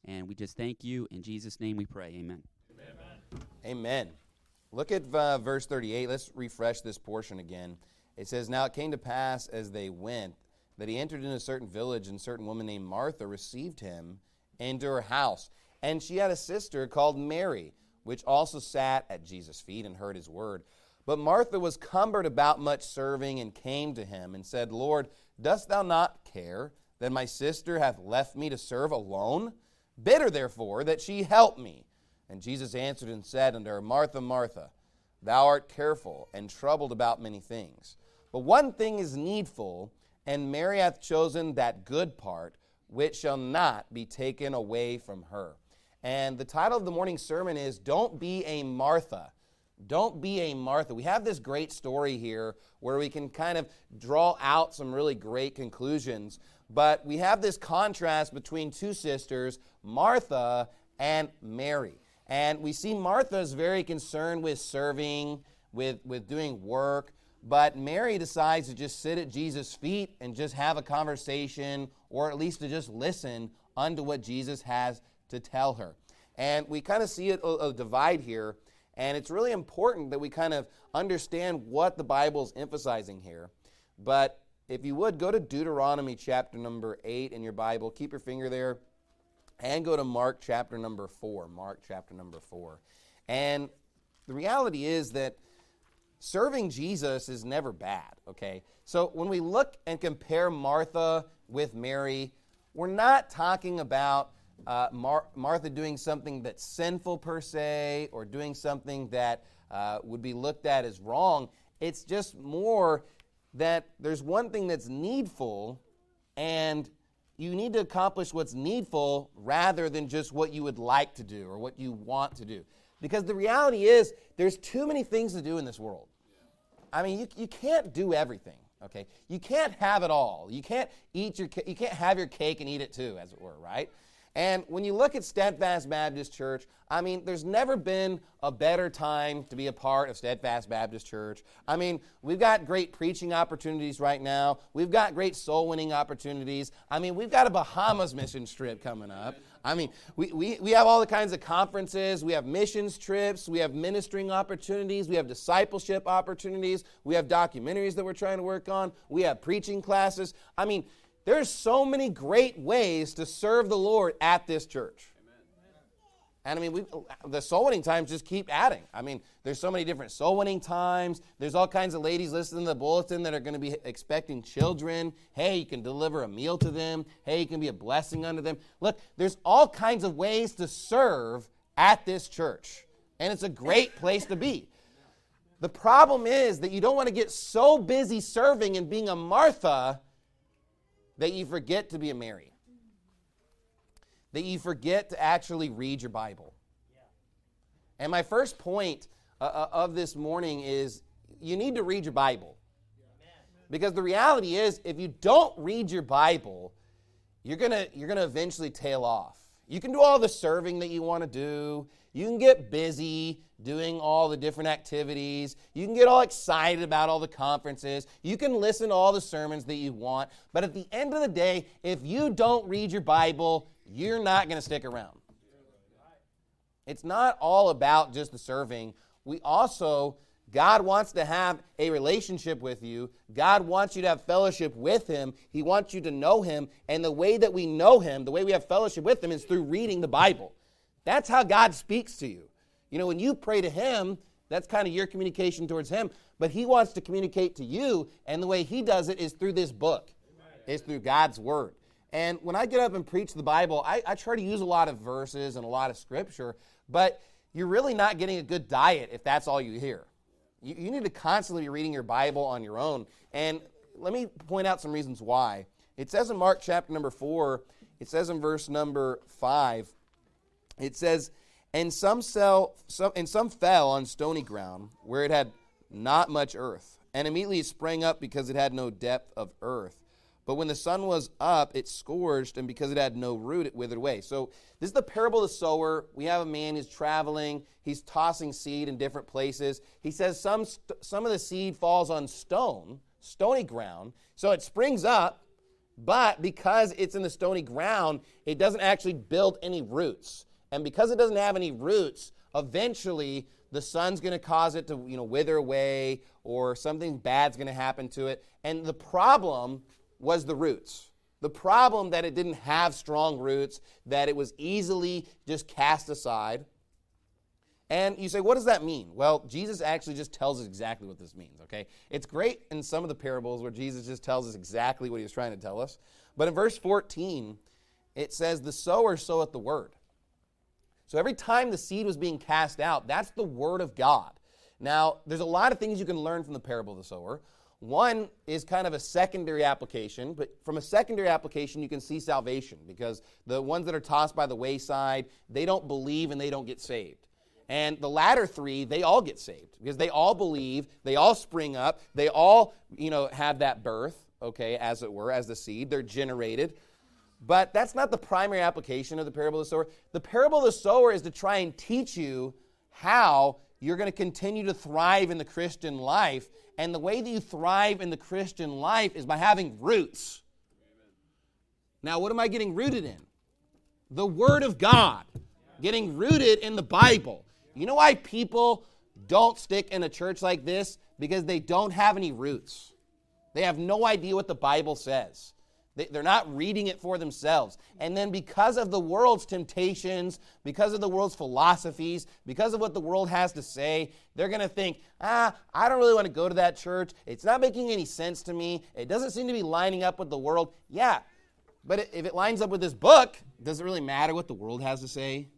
And we just thank you. In Jesus' name we pray. Amen. Amen. Look at verse 38. Let's refresh this portion again. It says, "Now it came to pass as they went, that he entered into a certain village, and a certain woman named Martha received him into her house. And she had a sister called Mary, which also sat at Jesus' feet and heard his word. But Martha was cumbered about much serving, and came to him and said, Lord, dost thou not care that my sister hath left me to serve alone? Bid her therefore that she help me. And Jesus answered and said unto her, Martha, Martha, thou art careful and troubled about many things. But one thing is needful, and Mary hath chosen that good part, which shall not be taken away from her." And the title of the morning sermon is, Don't Be a Martha. Don't be a Martha. We have this great story here where we can kind of draw out some really great conclusions. But we have this contrast between two sisters, Martha and Mary. And we see Martha is very concerned with serving, with doing work. But Mary decides to just sit at Jesus' feet and just have a conversation, or at least to just listen unto what Jesus has to tell her. And we kind of see a divide here. And it's really important that we kind of understand what the Bible is emphasizing here. But if you would, go to Deuteronomy chapter number 8 in your Bible. Keep your finger there. And go to Mark chapter number 4. Mark chapter number 4. And the reality is that serving Jesus is never bad, okay? So when we look and compare Martha with Mary, we're not talking about Martha doing something that's sinful per se, or doing something that would be looked at as wrong. It's just more that there's one thing that's needful, and you need to accomplish what's needful rather than just what you would like to do or what you want to do. Because the reality is, there's too many things to do in this world. I mean, you can't do everything, okay? You can't have it all. You can't have your cake and eat it too, as it were, right? And when you look at Steadfast Baptist Church, I mean, there's never been a better time to be a part of Steadfast Baptist Church. I mean, we've got great preaching opportunities right now. We've got great soul-winning opportunities. I mean, we've got a Bahamas mission trip coming up. I mean, we have all the kinds of conferences. We have missions trips. We have ministering opportunities. We have discipleship opportunities. We have documentaries that we're trying to work on. We have preaching classes. I mean, there's so many great ways to serve the Lord at this church. And I mean, the soul winning times just keep adding. I mean, there's so many different soul winning times. There's all kinds of ladies listening to the bulletin that are going to be expecting children. Hey, you can deliver a meal to them. Hey, you can be a blessing unto them. Look, there's all kinds of ways to serve at this church. And it's a great place to be. The problem is that you don't want to get so busy serving and being a Martha that you forget to be a Mary. That you forget to actually read your Bible. And my first point of this morning is you need to read your Bible. Because the reality is, if you don't read your Bible, you're gonna eventually tail off. You can do all the serving that you want to do. You can get busy doing all the different activities. You can get all excited about all the conferences. You can listen to all the sermons that you want. But at the end of the day, if you don't read your Bible, you're not going to stick around. It's not all about just the serving. God wants to have a relationship with you. God wants you to have fellowship with Him. He wants you to know Him. And the way that we know Him, the way we have fellowship with Him, is through reading the Bible. That's how God speaks to you. You know, when you pray to Him, that's kind of your communication towards Him. But He wants to communicate to you, and the way He does it is through this book. It's through God's Word. And when I get up and preach the Bible, I try to use a lot of verses and a lot of Scripture, but you're really not getting a good diet if that's all you hear. You need to constantly be reading your Bible on your own. And let me point out some reasons why. It says in Mark chapter number 4, it says in verse number 5, it says, And some fell on stony ground, where it had not much earth. And immediately it sprang up, because it had no depth of earth. But when the sun was up, it scorched, and because it had no root, it withered away. So this is the parable of the sower. We have a man who's traveling. He's tossing seed in different places. He says some of the seed falls on stony ground. So it springs up, But because it's in the stony ground, it doesn't actually build any roots. And because it doesn't have any roots, eventually the sun's going to cause it to, wither away, or something bad's going to happen to it. And the problem was the roots. The problem that it didn't have strong roots, that it was easily just cast aside. And you say, what does that mean? Well, Jesus actually just tells us exactly what this means, okay? It's great in some of the parables where Jesus just tells us exactly what he was trying to tell us. But in verse 14, it says, the sower soweth the word. So every time the seed was being cast out, that's the word of God. Now, there's a lot of things you can learn from the parable of the sower. One is kind of a secondary application, but from a secondary application, you can see salvation, because the ones that are tossed by the wayside, they don't believe and they don't get saved. And the latter three, they all get saved, because they all believe, they all spring up, they all, have that birth, okay, as it were, as the seed. They're generated. But that's not the primary application of the parable of the sower. The parable of the sower is to try and teach you how you're going to continue to thrive in the Christian life. And the way that you thrive in the Christian life is by having roots. Amen. Now, what am I getting rooted in? The Word of God. Getting rooted in the Bible. You know why people don't stick in a church like this? Because they don't have any roots. They have no idea what the Bible says. They're not reading it for themselves. And then because of the world's temptations, because of the world's philosophies, because of what the world has to say, they're going to think, I don't really want to go to that church. It's not making any sense to me. It doesn't seem to be lining up with the world. Yeah, but if it lines up with this book, does it really matter what the world has to say?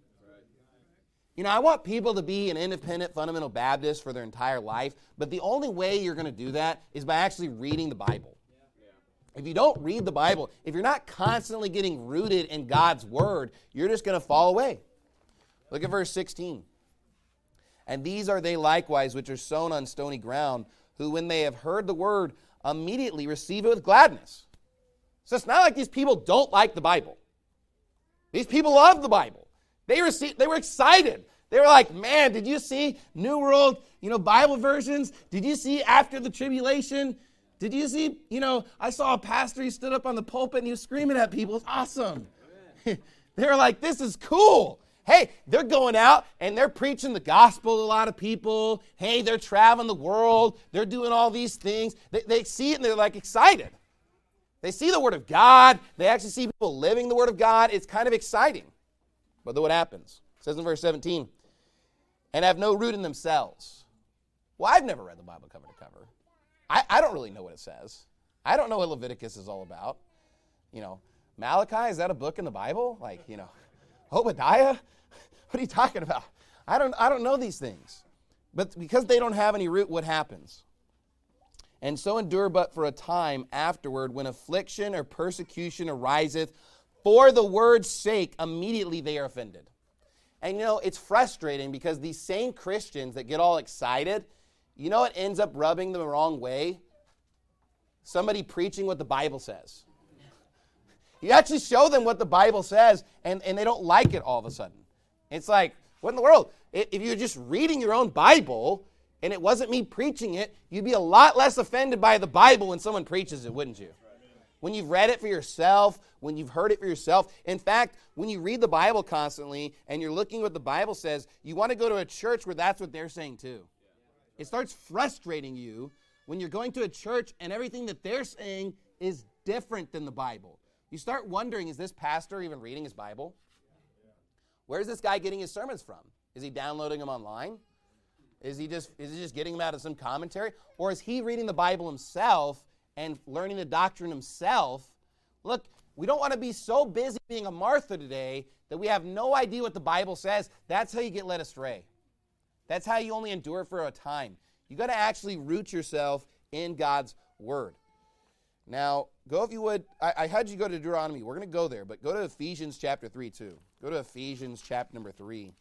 I want people to be an independent fundamental Baptist for their entire life, but the only way you're going to do that is by actually reading the Bible. If you don't read the Bible, if you're not constantly getting rooted in God's Word, you're just going to fall away. Look at verse 16. And these are they likewise which are sown on stony ground, who when they have heard the Word, immediately receive it with gladness. So it's not like these people don't like the Bible. These people love the Bible. They were excited. They were like, man, did you see New World, Bible versions? Did you see after the tribulation? Did you see, I saw a pastor, he stood up on the pulpit and he was screaming at people. It's awesome. They were like, this is cool. Hey, they're going out and they're preaching the gospel to a lot of people. Hey, they're traveling the world. They're doing all these things. They see it and they're like excited. They see the Word of God. They actually see people living the Word of God. It's kind of exciting. But then what happens? It says in verse 17, and have no root in themselves. Well, I've never read the Bible cover to cover. I don't really know what it says. I don't know what Leviticus is all about. Malachi, is that a book in the Bible? Obadiah? What are you talking about? I don't know these things. But because they don't have any root, what happens? And so endure but for a time afterward, when affliction or persecution ariseth, for the word's sake, immediately they are offended. And it's frustrating because these same Christians that get all excited, it ends up rubbing them the wrong way? Somebody preaching what the Bible says. You actually show them what the Bible says, and they don't like it all of a sudden. It's like, what in the world? If you're just reading your own Bible, and it wasn't me preaching it, you'd be a lot less offended by the Bible when someone preaches it, wouldn't you? When you've read it for yourself, when you've heard it for yourself. In fact, when you read the Bible constantly and you're looking what the Bible says, you want to go to a church where that's what they're saying too. It starts frustrating you when you're going to a church and everything that they're saying is different than the Bible. You start wondering, is this pastor even reading his Bible? Where's this guy getting his sermons from? Is he downloading them online? Is he just getting them out of some commentary? Or is he reading the Bible himself and learning the doctrine himself? Look, we don't want to be so busy being a Martha today that we have no idea what the Bible says. That's how you get led astray. That's how you only endure for a time. You got to actually root yourself in God's Word. Now, go if you would. I had you go to Deuteronomy. We're going to go there, but go to Ephesians chapter 3 too. Go to Ephesians chapter number 3.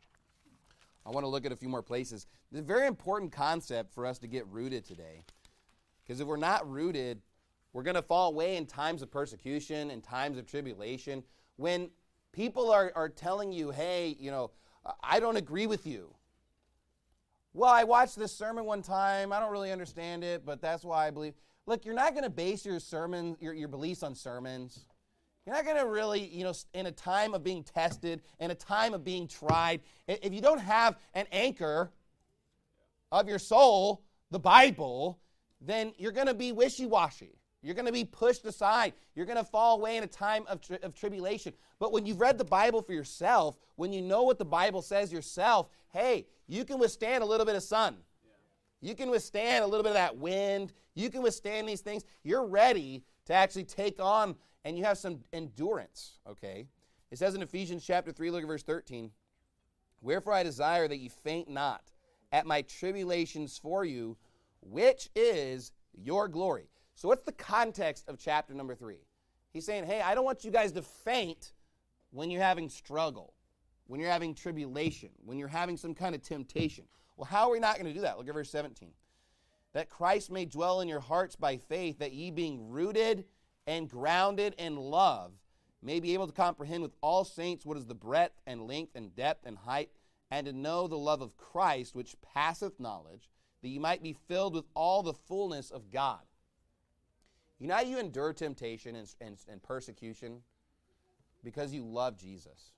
I want to look at a few more places. It's a very important concept for us to get rooted today. Because if we're not rooted, we're going to fall away in times of persecution, in times of tribulation. When people are telling you, hey, I don't agree with you. Well, I watched this sermon one time. I don't really understand it, but that's why I believe. Look, you're not going to base your sermon, your beliefs on sermons. You're not going to really, in a time of being tested, in a time of being tried, if you don't have an anchor of your soul, the Bible, then you're going to be wishy-washy. You're going to be pushed aside. You're going to fall away in a time of tribulation. But when you've read the Bible for yourself, when you know what the Bible says yourself, hey, you can withstand a little bit of sun. You can withstand a little bit of that wind. You can withstand these things. You're ready to actually take on, and you have some endurance, okay? It says in Ephesians chapter 3, look at verse 13, "Wherefore I desire that ye faint not at my tribulations for you, which is your glory." So what's the context of chapter number 3? He's saying, hey, I don't want you guys to faint when you're having struggle, when you're having tribulation, when you're having some kind of temptation. Well, how are we not going to do that? Look at verse 17. "That Christ may dwell in your hearts by faith, that ye being rooted and grounded in love, may be able to comprehend with all saints what is the breadth and length and depth and height, and to know the love of Christ, which passeth knowledge, that ye might be filled with all the fullness of God." You know how you endure temptation and persecution? Because you love Jesus.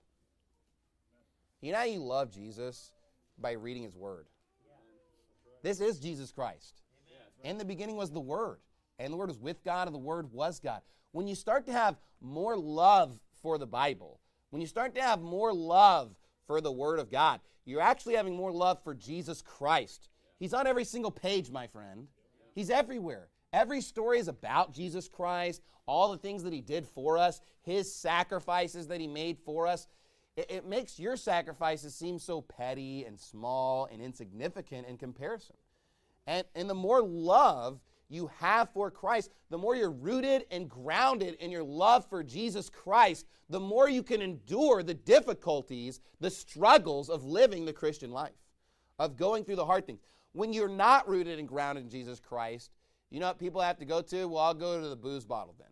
You know how you love Jesus? By reading his word. This is Jesus Christ. In the beginning was the Word, and the Word was with God, and the Word was God. When you start to have more love for the Bible, when you start to have more love for the Word of God, you're actually having more love for Jesus Christ. He's on every single page, my friend. He's everywhere. Every story is about Jesus Christ, all the things that he did for us, his sacrifices that he made for us. It makes your sacrifices seem so petty and small and insignificant in comparison. And the more love you have for Christ, the more you're rooted and grounded in your love for Jesus Christ, the more you can endure the difficulties, the struggles of living the Christian life, of going through the hard things. When you're not rooted and grounded in Jesus Christ, you know what people have to go to? Well, I'll go to the booze bottle then.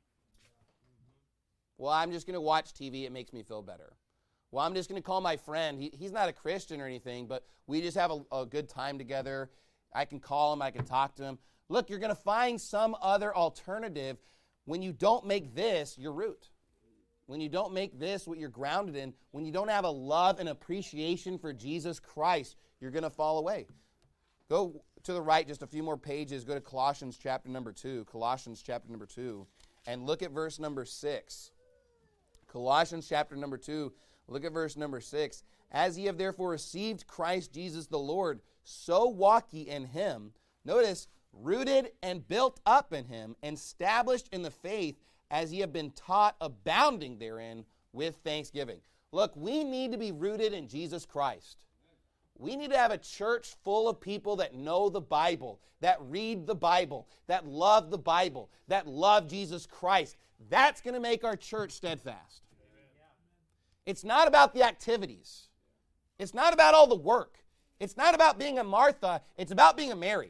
Well, I'm just going to watch TV. It makes me feel better. Well, I'm just going to call my friend. He's not a Christian or anything, but we just have a good time together. I can call him. I can talk to him. Look, you're going to find some other alternative. When you don't make this your root, when you don't make this what you're grounded in, when you don't have a love and appreciation for Jesus Christ, you're going to fall away. Go to the right just a few more pages. Go to Colossians chapter number 2. Colossians chapter number 2. And look at verse number 6. Colossians chapter number 2. Look at verse number 6. "As ye have therefore received Christ Jesus the Lord, so walk ye in him." Notice, "rooted and built up in him, and established in the faith, as ye have been taught, abounding therein with thanksgiving." Look, we need to be rooted in Jesus Christ. We need to have a church full of people that know the Bible, that read the Bible, that love the Bible, that love Jesus Christ. That's going to make our church steadfast. It's not about the activities. It's not about all the work. It's not about being a Martha. It's about being a Mary.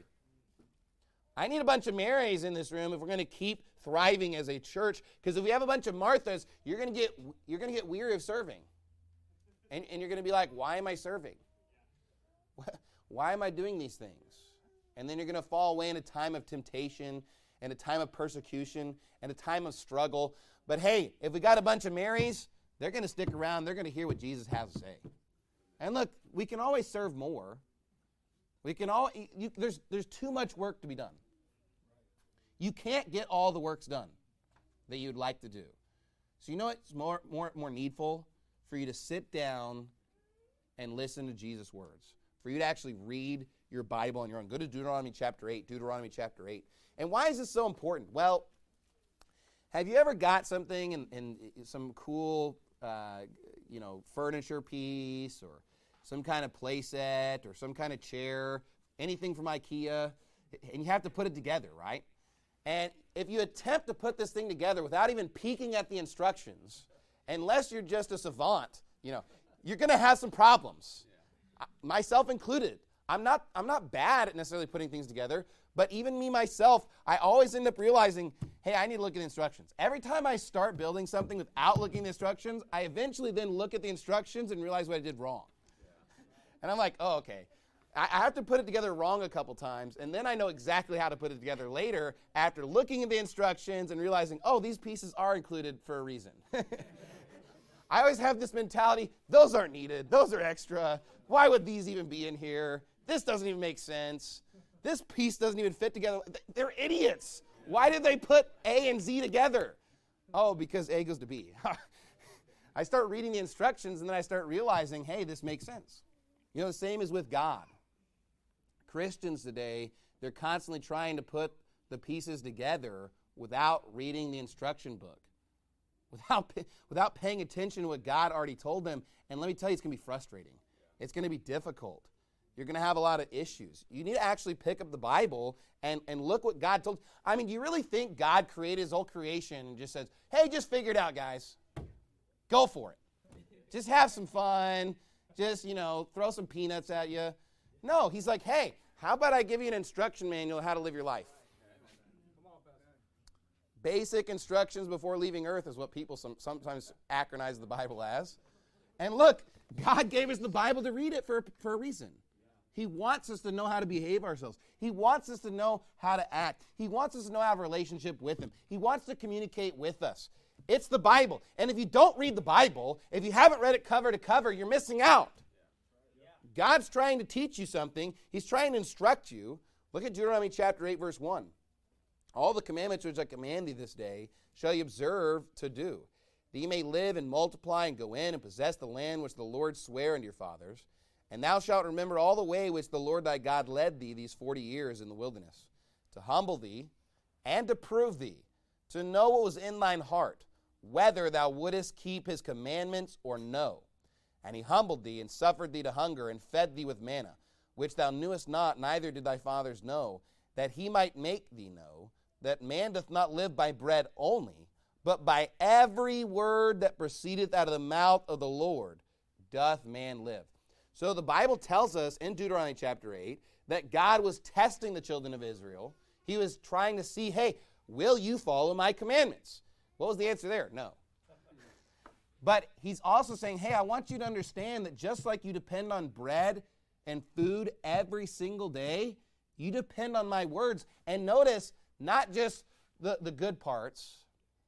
I need a bunch of Marys in this room if we're going to keep thriving as a church. Because if we have a bunch of Marthas, you're going to get weary of serving. And you're going to be like, why am I serving? Why am I doing these things? And then you're going to fall away in a time of temptation and a time of persecution and a time of struggle. But hey, if we got a bunch of Marys, they're going to stick around. They're going to hear what Jesus has to say. And look, we can always serve more. We can there's too much work to be done. You can't get all the works done that you'd like to do. So you know what's more needful? For you to sit down and listen to Jesus' words. For you to actually read your Bible on your own. Go to Deuteronomy chapter 8. Deuteronomy chapter 8. And why is this so important? Well, have you ever got something in some cool, furniture piece or some kind of play set or some kind of chair, anything from IKEA, and you have to put it together, right? And if you attempt to put this thing together without even peeking at the instructions, unless you're just a savant, you're going to have some problems. Myself included. I'm not bad at necessarily putting things together, but even me myself, I always end up realizing, hey, I need to look at the instructions. Every time I start building something without looking at the instructions, I eventually then look at the instructions and realize what I did wrong. And I'm like, oh, okay. I have to put it together wrong a couple times, and then I know exactly how to put it together later after looking at the instructions and realizing, oh, these pieces are included for a reason. I always have this mentality, those aren't needed, those are extra. Why would these even be in here? This doesn't even make sense. This piece doesn't even fit together. They're idiots. Why did they put A and Z together? Oh, because A goes to B. I start reading the instructions, and then I start realizing, hey, this makes sense. You know, the same is with God. Christians today, they're constantly trying to put the pieces together without reading the instruction book, without paying attention to what God already told them. And let me tell you, it's going to be frustrating. It's going to be difficult. You're going to have a lot of issues. You need to actually pick up the Bible and look what God told. I mean, do you really think God created his whole creation and just says, hey, just figure it out, guys. Go for it. Just have some fun. Just, throw some peanuts at you. No, he's like, hey, how about I give you an instruction manual on how to live your life? Basic instructions before leaving earth is what people sometimes acronize the Bible as. And look, God gave us the Bible to read it for a reason. He wants us to know how to behave ourselves. He wants us to know how to act. He wants us to know how to have a relationship with him. He wants to communicate with us. It's the Bible. And if you don't read the Bible, if you haven't read it cover to cover, you're missing out. God's trying to teach you something. He's trying to instruct you. Look at Deuteronomy chapter 8, verse 1. All the commandments which I command thee this day shall ye observe to do, that ye may live and multiply and go in and possess the land which the Lord sware unto your fathers. And thou shalt remember all the way which the Lord thy God led thee these 40 years in the wilderness, to humble thee and to prove thee, to know what was in thine heart, whether thou wouldest keep his commandments or no. And he humbled thee, and suffered thee to hunger, and fed thee with manna, which thou knewest not, neither did thy fathers know, that he might make thee know, that man doth not live by bread only, but by every word that proceedeth out of the mouth of the Lord doth man live. So the Bible tells us in Deuteronomy chapter 8 that God was testing the children of Israel. He was trying to see, hey, will you follow my commandments? What was the answer there? No. But he's also saying, hey, I want you to understand that just like you depend on bread and food every single day, you depend on my words. And notice, not just the good parts,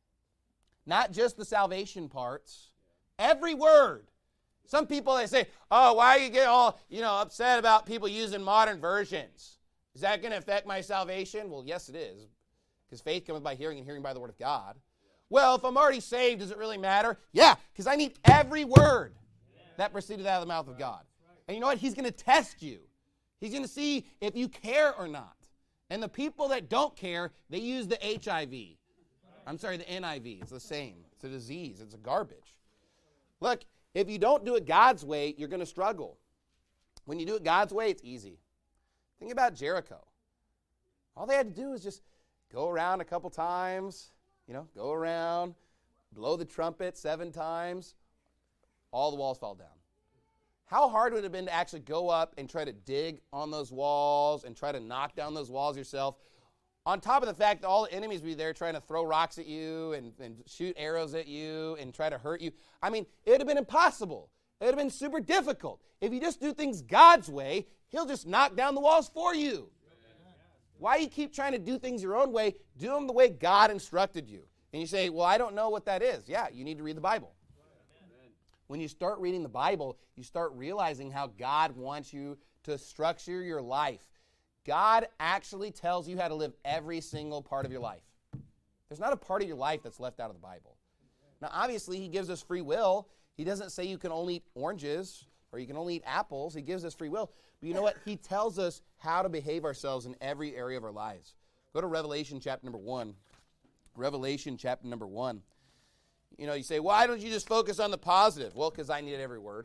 not just the salvation parts, every word. Some people, they say, oh, why you get all, upset about people using modern versions? Is that going to affect my salvation? Well, yes, it is, because faith cometh by hearing, and hearing by the word of God. Well, if I'm already saved, does it really matter? Yeah, because I need every word that proceeded out of the mouth of God. And you know what? He's going to test you. He's going to see if you care or not. And the people that don't care, they use the HIV. I'm sorry, the NIV. It's the same. It's a disease. It's a garbage. Look, if you don't do it God's way, you're going to struggle. When you do it God's way, it's easy. Think about Jericho. All they had to do was just go around a couple times, go around, blow the trumpet 7 times, all the walls fall down. How hard would it have been to actually go up and try to dig on those walls and try to knock down those walls yourself? On top of the fact that all the enemies would be there trying to throw rocks at you and shoot arrows at you and try to hurt you. I mean, it would have been impossible. It would have been super difficult. If you just do things God's way, he'll just knock down the walls for you. Why you keep trying to do things your own way? Do them the way God instructed you. And you say, well, I don't know what that is. Yeah, you need to read the Bible. When you start reading the Bible, you start realizing how God wants you to structure your life. God actually tells you how to live every single part of your life. There's not a part of your life that's left out of the Bible. Now, obviously, he gives us free will. He doesn't say you can only eat oranges or you can only eat apples. He gives us free will. But you know what? He tells us how to behave ourselves in every area of our lives. Go to Revelation chapter number 1. Revelation chapter number 1. You say, why don't you just focus on the positive? Well, because I need every word.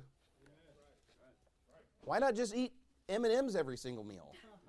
Why not just eat M&Ms every single meal?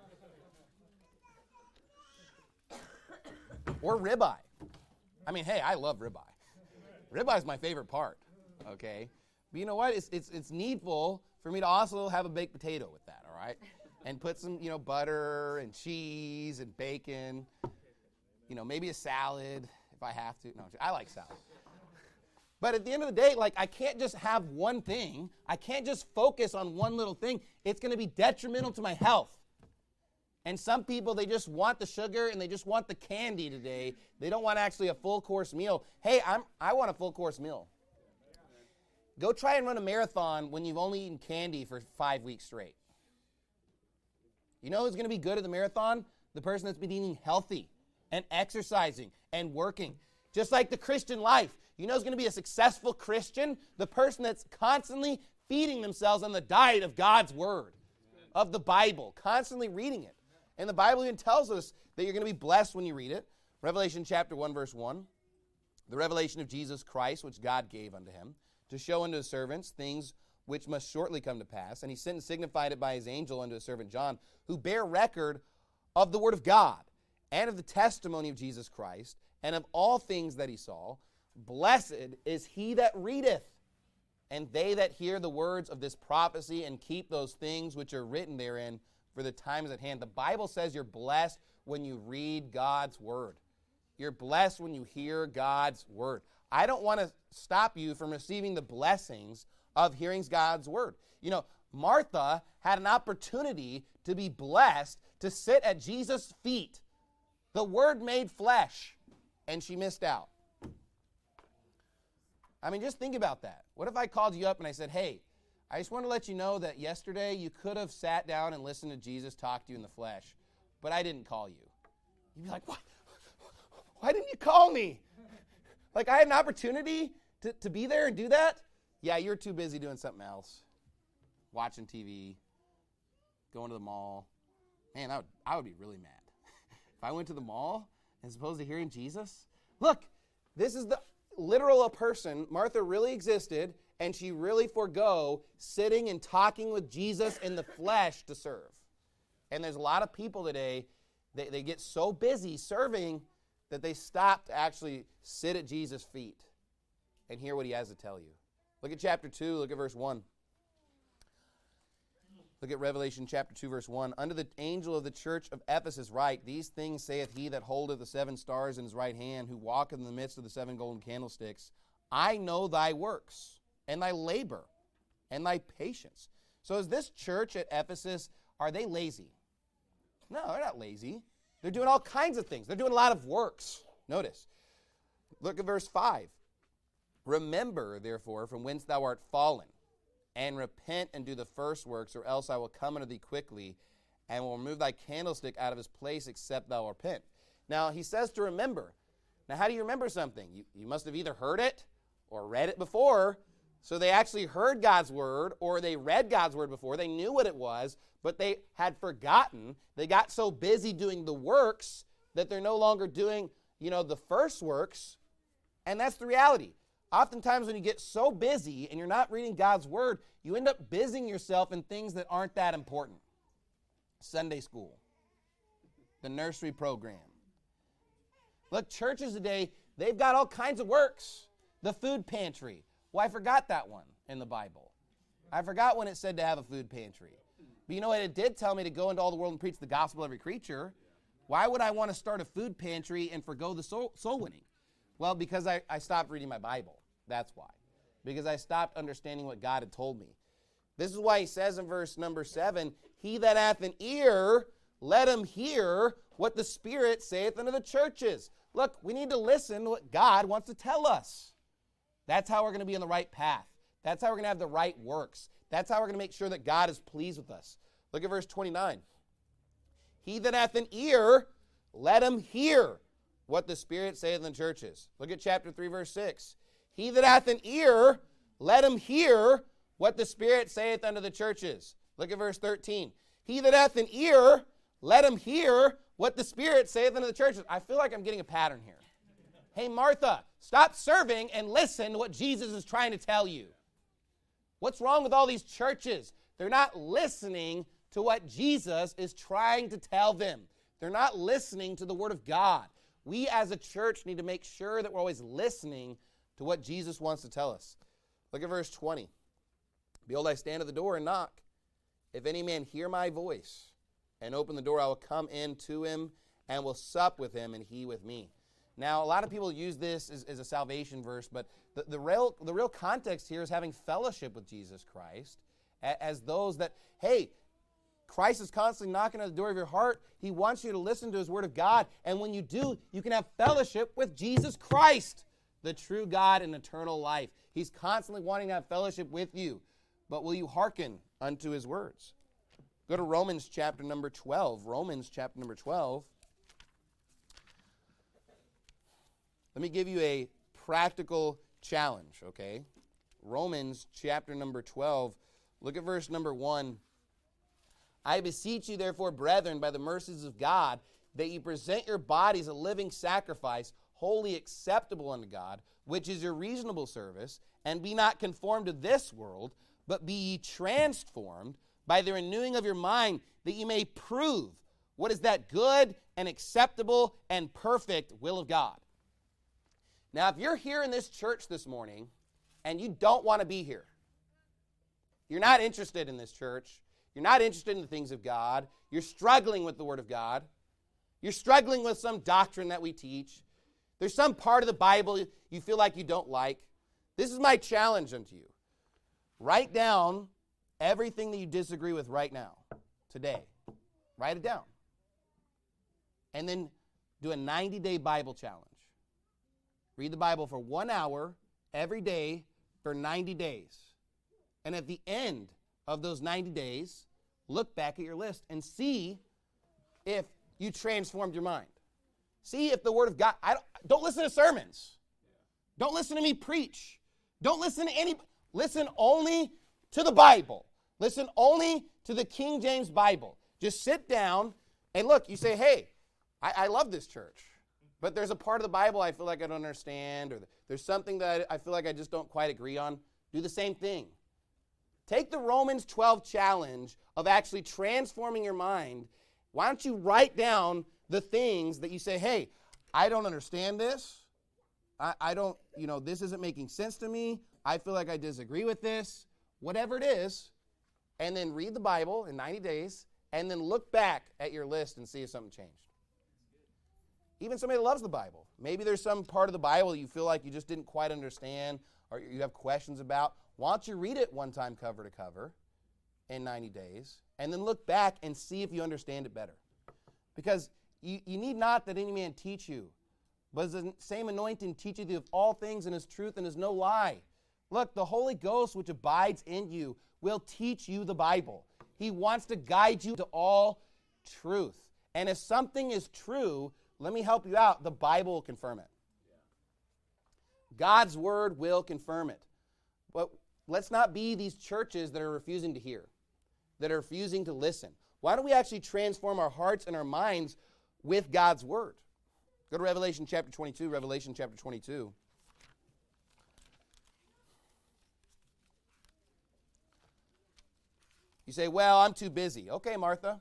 Or ribeye. I mean, hey, I love ribeye. Ribeye is my favorite part, okay? But you know what? It's needful for me to also have a baked potato with that, all right? And put some, butter and cheese and bacon. Maybe a salad if I have to. No, I like salad. But at the end of the day, like, I can't just have one thing. I can't just focus on one little thing. It's going to be detrimental to my health. And some people, they just want the sugar and they just want the candy today. They don't want actually a full course meal. Hey, I want a full course meal. Go try and run a marathon when you've only eaten candy for 5 weeks straight. You know who's going to be good at the marathon? The person that's been eating healthy and exercising and working. Just like the Christian life. You know who's going to be a successful Christian? The person that's constantly feeding themselves on the diet of God's Word, of the Bible, constantly reading it. And the Bible even tells us that you're going to be blessed when you read it. Revelation chapter 1, verse 1. The revelation of Jesus Christ, which God gave unto him, to show unto his servants things which must shortly come to pass. And he sent and signified it by his angel unto his servant John, who bear record of the word of God, and of the testimony of Jesus Christ, and of all things that he saw. Blessed is he that readeth, and they that hear the words of this prophecy, and keep those things which are written therein, for the time is at hand. The Bible says you're blessed when you read God's word. You're blessed when you hear God's word. I don't want to stop you from receiving the blessings of hearing God's word. You know, Martha had an opportunity to be blessed, to sit at Jesus' feet. The word made flesh, and she missed out. I mean, just think about that. What if I called you up and I said, hey, I just want to let you know that yesterday you could have sat down and listened to Jesus talk to you in the flesh, but I didn't call you. You'd be like, what? Why didn't you call me? Like, I had an opportunity to be there and do that? Yeah, you're too busy doing something else. Watching TV, going to the mall. Man, I would be really mad. If I went to the mall as opposed to hearing Jesus. Look, this is the literal person. Martha really existed, and she really forgo sitting and talking with Jesus in the flesh to serve. And there's a lot of people today, they get so busy serving that they stop to actually sit at Jesus' feet and hear what he has to tell you. Look at chapter 2, look at verse 1. Look at Revelation chapter 2, verse 1. Unto the angel of the church of Ephesus write, These things saith he that holdeth the 7 stars in his right hand, who walketh in the midst of the 7 golden candlesticks. I know thy works, and thy labor, and thy patience. So is this church at Ephesus, are they lazy? No, they're not lazy. They're doing all kinds of things. They're doing a lot of works. Notice. Look at verse 5. Remember, therefore, from whence thou art fallen, and repent and do the first works, or else I will come unto thee quickly, and will remove thy candlestick out of his place, except thou repent. Now, he says to remember. Now, how do you remember something? You must have either heard it or read it before. So they actually heard God's word, or they read God's word before. They knew what it was, but they had forgotten. They got so busy doing the works that they're no longer doing, the first works. And that's the reality. Oftentimes when you get so busy and you're not reading God's word, you end up busying yourself in things that aren't that important. Sunday school, the nursery program. Look, churches today, they've got all kinds of works. The food pantry. Well, I forgot that one in the Bible. I forgot when it said to have a food pantry. But you know what? It did tell me to go into all the world and preach the gospel to every creature. Why would I want to start a food pantry and forgo the soul winning? Well, because I stopped reading my Bible. That's why. Because I stopped understanding what God had told me. This is why he says in verse number 7, He that hath an ear, let him hear what the Spirit saith unto the churches. Look, we need to listen to what God wants to tell us. That's how we're going to be on the right path. That's how we're going to have the right works. That's how we're going to make sure that God is pleased with us. Look at verse 29. He that hath an ear, let him hear what the Spirit saith in the churches. Look at chapter 3, verse 6. He that hath an ear, let him hear what the Spirit saith unto the churches. Look at verse 13. He that hath an ear, let him hear what the Spirit saith unto the churches. I feel like I'm getting a pattern here. Hey, Martha, stop serving and listen to what Jesus is trying to tell you. What's wrong with all these churches? They're not listening to what Jesus is trying to tell them. They're not listening to the Word of God. We as a church need to make sure that we're always listening to what Jesus wants to tell us. Look at verse 20. Behold, I stand at the door and knock. If any man hear my voice and open the door, I will come in to him and will sup with him and he with me. Now, a lot of people use this as a salvation verse, but the real context here is having fellowship with Jesus Christ as those that, hey, Christ is constantly knocking at the door of your heart. He wants you to listen to his word of God. And when you do, you can have fellowship with Jesus Christ, the true God and eternal life. He's constantly wanting to have fellowship with you. But will you hearken unto his words? Go to Romans chapter number 12. Romans chapter number 12. Let me give you a practical challenge, okay? Romans chapter number 12. Look at verse number 1. I beseech you, therefore, brethren, by the mercies of God, that you present your bodies a living sacrifice, wholly acceptable unto God, which is your reasonable service, and be not conformed to this world, but be ye transformed by the renewing of your mind, that ye may prove what is that good and acceptable and perfect will of God. Now, if you're here in this church this morning and you don't want to be here, you're not interested in this church, you're not interested in the things of God, you're struggling with the Word of God, you're struggling with some doctrine that we teach, there's some part of the Bible you feel like you don't like, this is my challenge unto you. Write down everything that you disagree with right now, today. Write it down. And then do a 90-day Bible challenge. Read the Bible for 1 hour every day for 90 days. And at the end of those 90 days, look back at your list and see if you transformed your mind. See if the Word of God, don't listen to sermons. Don't listen to me preach. Don't listen to listen only to the Bible. Listen only to the King James Bible. Just sit down and look, you say, hey, I love this church, but there's a part of the Bible I feel like I don't understand, or there's something that I feel like I just don't quite agree on. Do the same thing. Take the Romans 12 challenge of actually transforming your mind. Why don't you write down the things that you say, hey, I don't understand this. I don't, this isn't making sense to me. I feel like I disagree with this. Whatever it is, and then read the Bible in 90 days, and then look back at your list and see if something changed. Even somebody that loves the Bible. Maybe there's some part of the Bible you feel like you just didn't quite understand or you have questions about. Why don't you read it one time cover to cover in 90 days and then look back and see if you understand it better. Because you need not that any man teach you, but the same anointing teacheth you of all things and is truth and is no lie. Look, the Holy Ghost which abides in you will teach you the Bible. He wants to guide you to all truth. And if something is true, let me help you out. The Bible will confirm it. God's word will confirm it. But let's not be these churches that are refusing to hear, that are refusing to listen. Why don't we actually transform our hearts and our minds with God's word? Go to Revelation chapter 22. Revelation chapter 22. You say, well, I'm too busy. Okay, Martha.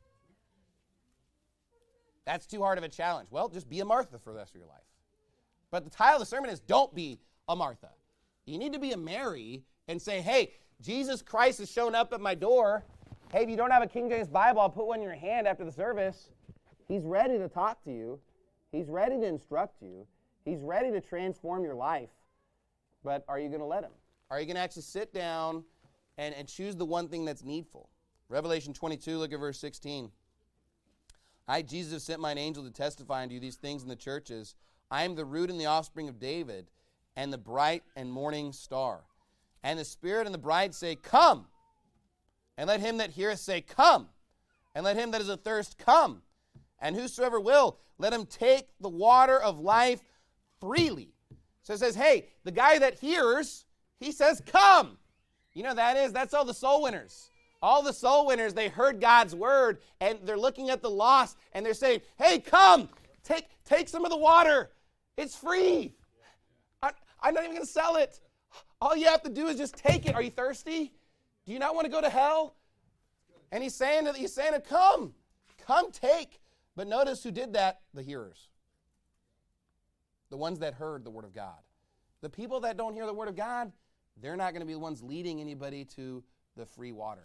That's too hard of a challenge. Well, just be a Martha for the rest of your life. But the title of the sermon is Don't Be a Martha. You need to be a Mary and say, hey, Jesus Christ has shown up at my door. Hey, if you don't have a King James Bible, I'll put one in your hand after the service. He's ready to talk to you. He's ready to instruct you. He's ready to transform your life. But are you going to let him? Are you going to actually sit down and choose the one thing that's needful? Revelation 22, look at verse 16. I, Jesus, have sent mine angel to testify unto you these things in the churches. I am the root and the offspring of David, and the bright and morning star. And the Spirit and the bride say, come. And let him that heareth say, come. And let him that is athirst come. And whosoever will, let him take the water of life freely. So it says, hey, the guy that hears, he says, come. You know that's all the soul winners. All the soul winners, they heard God's word, and they're looking at the lost, and they're saying, hey, come, take some of the water. It's free. I'm not even going to sell it. All you have to do is just take it. Are you thirsty? Do you not want to go to hell? And he's saying to come take. But notice who did that? The hearers. The ones that heard the word of God. The people that don't hear the word of God, they're not going to be the ones leading anybody to the free water.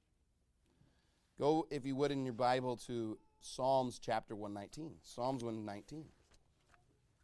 Go, if you would, in your Bible to Psalms chapter 119. Psalms 119.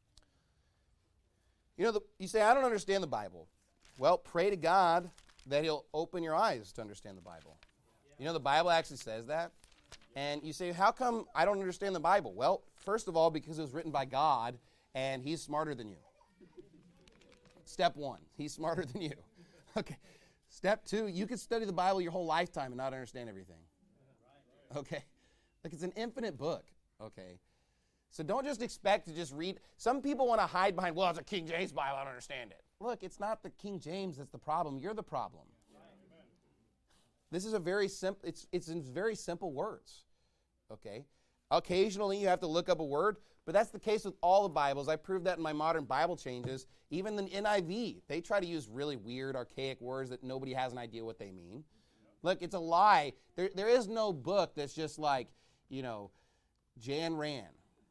You say, I don't understand the Bible. Well, pray to God that he'll open your eyes to understand the Bible. The Bible actually says that. And you say, how come I don't understand the Bible? Well, first of all, because it was written by God, and he's smarter than you. Step one, he's smarter than you. Okay. Step two, you could study the Bible your whole lifetime and not understand everything. Okay. Like, it's an infinite book. Okay. So don't just expect to just read. Some people want to hide behind, well, it's a King James Bible, I don't understand it. Look, it's not the King James that's the problem. You're the problem. This is a very simple, it's in very simple words. Okay. Occasionally you have to look up a word, but that's the case with all the Bibles. I proved that in my Modern Bible Changes. Even the NIV, they try to use really weird, archaic words that nobody has an idea what they mean. Look, it's a lie. There is no book that's just like, Jan Rand.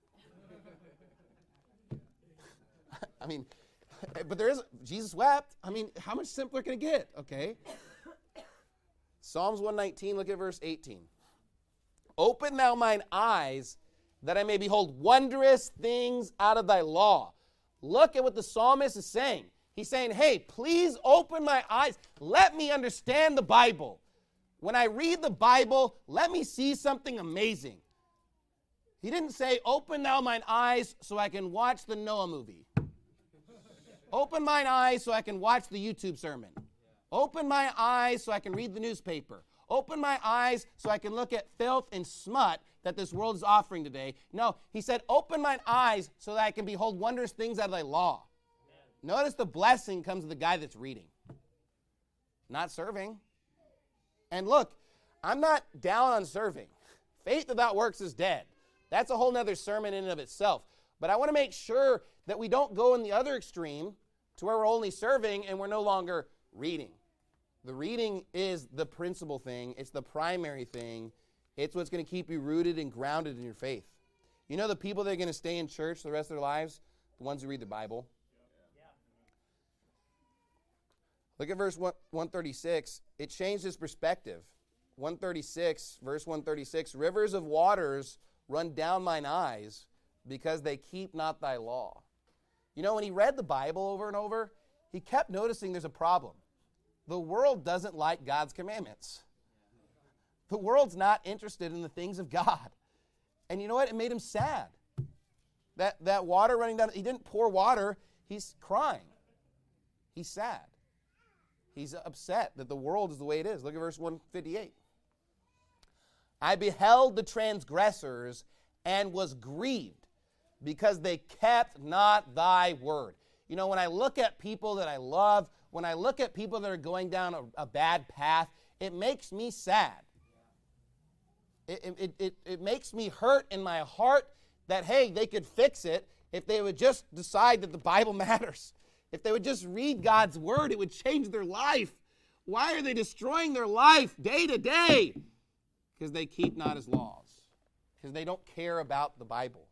I mean, but there is, Jesus wept. I mean, how much simpler can it get? Okay. Psalms 119, look at verse 18. Open thou mine eyes, that I may behold wondrous things out of thy law. Look at what the psalmist is saying. He's saying, hey, please open my eyes. Let me understand the Bible. When I read the Bible, let me see something amazing. He didn't say, open thou mine eyes so I can watch the Noah movie. Open mine eyes so I can watch the YouTube sermon. Open my eyes so I can read the newspaper. Open my eyes so I can look at filth and smut that this world is offering today. No, he said, open mine eyes so that I can behold wondrous things out of thy law. Amen. Notice the blessing comes to the guy that's reading, not serving. And look, I'm not down on serving. Faith without works is dead. That's a whole nother sermon in and of itself. But I want to make sure that we don't go in the other extreme to where we're only serving and we're no longer reading. The reading is the principal thing. It's the primary thing. It's what's going to keep you rooted and grounded in your faith. The people that are going to stay in church the rest of their lives, the ones who read the Bible. Look at verse 136. It changed his perspective. 136, verse 136, rivers of waters run down mine eyes because they keep not thy law. When he read the Bible over and over, he kept noticing there's a problem. The world doesn't like God's commandments. The world's not interested in the things of God. And you know what? It made him sad. That water running down, he didn't pour water. He's crying. He's sad. He's upset that the world is the way it is. Look at verse 158. I beheld the transgressors and was grieved because they kept not thy word. When I look at people that I love, when I look at people that are going down a bad path, it makes me sad. It makes me hurt in my heart that, hey, they could fix it if they would just decide that the Bible matters. If they would just read God's word, it would change their life. Why are they destroying their life day to day? Because they keep not his laws. Because they don't care about the Bible.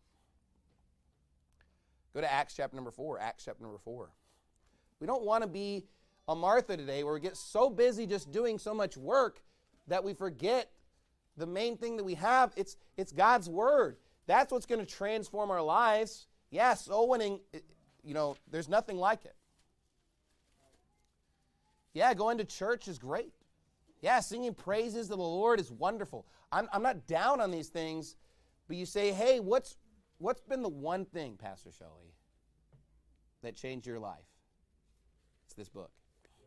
Go to Acts chapter number 4. Acts chapter number 4. We don't want to be a Martha today where we get so busy just doing so much work that we forget the main thing that we have. It's God's word. That's what's going to transform our lives. Yeah, soul winning, there's nothing like it. Yeah, going to church is great. Yeah, singing praises to the Lord is wonderful. I'm not down on these things, but you say, hey, what's been the one thing, Pastor Shelley, that changed your life? It's this book.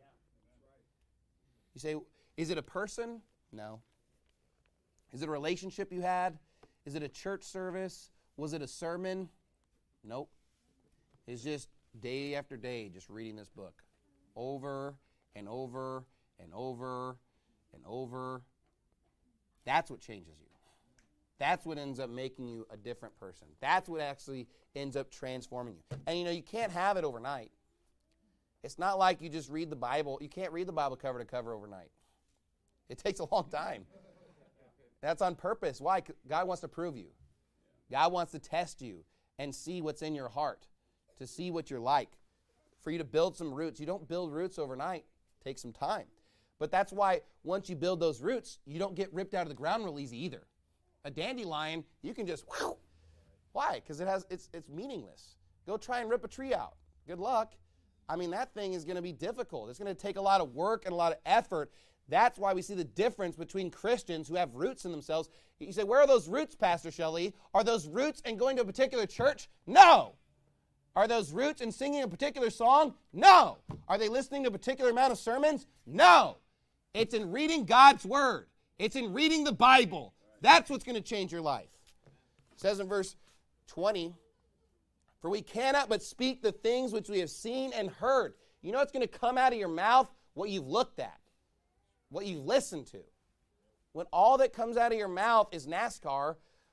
You say, is it a person? No. Is it a relationship you had? Is it a church service? Was it a sermon? Nope. It's just day after day just reading this book over and over and over and over. That's what changes you. That's what ends up making you a different person. That's what actually ends up transforming you. And you can't have it overnight. It's not like you just read the Bible. You can't read the Bible cover to cover overnight. It takes a long time. That's on purpose. Why? God wants to prove you. God wants to test you and see what's in your heart, to see what you're like, for you to build some roots. You don't build roots overnight. It takes some time. But that's why once you build those roots, you don't get ripped out of the ground real easy either. A dandelion, you can just, whew. Why? Because it's meaningless. Go try and rip a tree out. good luck. I mean, that thing is going to be difficult. It's going to take a lot of work and a lot of effort. That's why we see the difference between Christians who have roots in themselves. You say, where are those roots, Pastor Shelley? Are those roots in going to a particular church? No. Are those roots in singing a particular song? No. Are they listening to a particular amount of sermons? No. It's in reading God's Word. It's in reading the Bible. That's what's going to change your life. It says in verse 20, for we cannot but speak the things which we have seen and heard. You know what's going to come out of your mouth? What you've looked at, what you've listened to. When all that comes out of your mouth is NASCAR,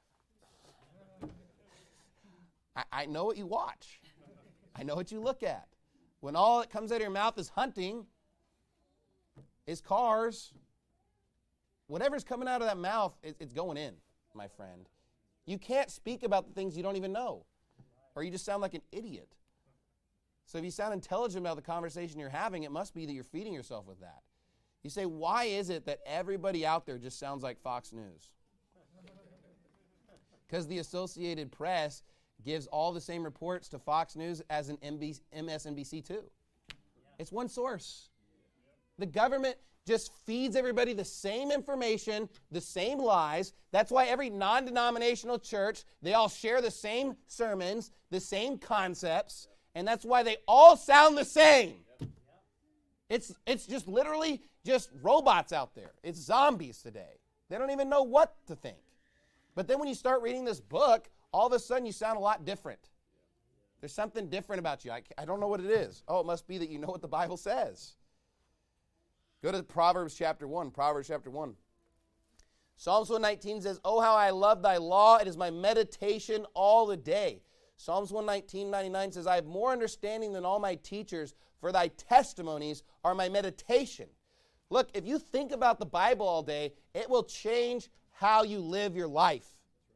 I know what you watch. I know what you look at. When all that comes out of your mouth is hunting, is cars, whatever's coming out of that mouth, it's going in, my friend. You can't speak about the things you don't even know, or you just sound like an idiot. So if you sound intelligent about the conversation you're having, it must be that you're feeding yourself with that. You say, why is it that everybody out there just sounds like Fox News? Because the Associated Press gives all the same reports to Fox News as an MSNBC too. It's one source. The government just feeds everybody the same information, the same lies. That's why every non-denominational church, they all share the same sermons, the same concepts, and that's why they all sound the same. It's just literally just robots out there. It's zombies today. They don't even know what to think. But then when you start reading this book, all of a sudden you sound a lot different. There's something different about you. I don't know what it is. Oh, it must be that you know what the Bible says. Go to Proverbs chapter 1. Proverbs chapter 1. Psalms 119 says, oh, how I love thy law. It is my meditation all the day. Psalms 119:99 says, I have more understanding than all my teachers, for thy testimonies are my meditation. Look, if you think about the Bible all day, it will change how you live your life.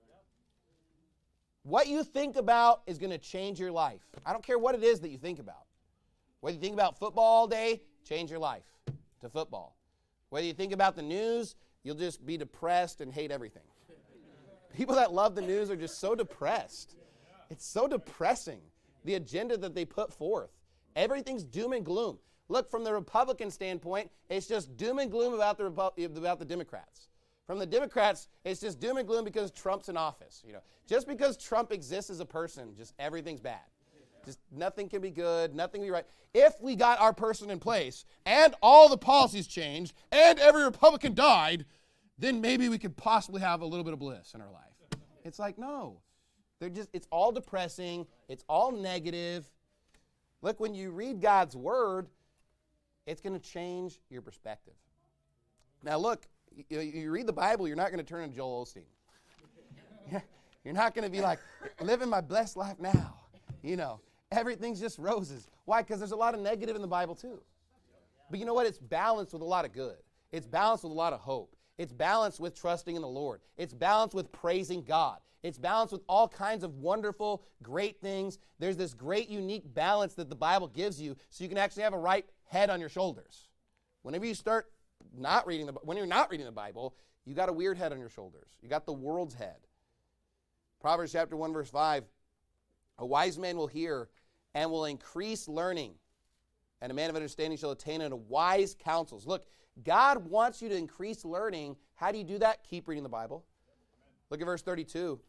What you think about is going to change your life. I don't care what it is that you think about. Whether you think about football all day, change your life to football. Whether you think about the news, you'll just be depressed and hate everything. People that love the news are just so depressed. It's so depressing, the agenda that they put forth. Everything's doom and gloom. Look, from the Republican standpoint, it's just doom and gloom about the Democrats. From the Democrats, it's just doom and gloom because Trump's in office. You know, just because Trump exists as a person, just everything's bad. Just nothing can be good, nothing can be right. If we got our person in place and all the policies changed and every Republican died, then maybe we could possibly have a little bit of bliss in our life. It's like, no. It's all depressing. It's all negative. Look, when you read God's Word, it's going to change your perspective. Now, look, you read the Bible, you're not going to turn into Joel Osteen. You're not going to be like, living my blessed life now. You know, everything's just roses. Why? Because there's a lot of negative in the Bible too. But you know what? It's balanced with a lot of good. It's balanced with a lot of hope. It's balanced with trusting in the Lord. It's balanced with praising God. It's balanced with all kinds of wonderful, great things. There's this great, unique balance that the Bible gives you so you can actually have a right head on your shoulders. Whenever you start when you're not reading the Bible, you got a weird head on your shoulders. You got the world's head. Proverbs chapter 1, verse 5, a wise man will hear and will increase learning, and a man of understanding shall attain unto wise counsels. Look, God wants you to increase learning. How do you do that? Keep reading the Bible. Look at verse 32.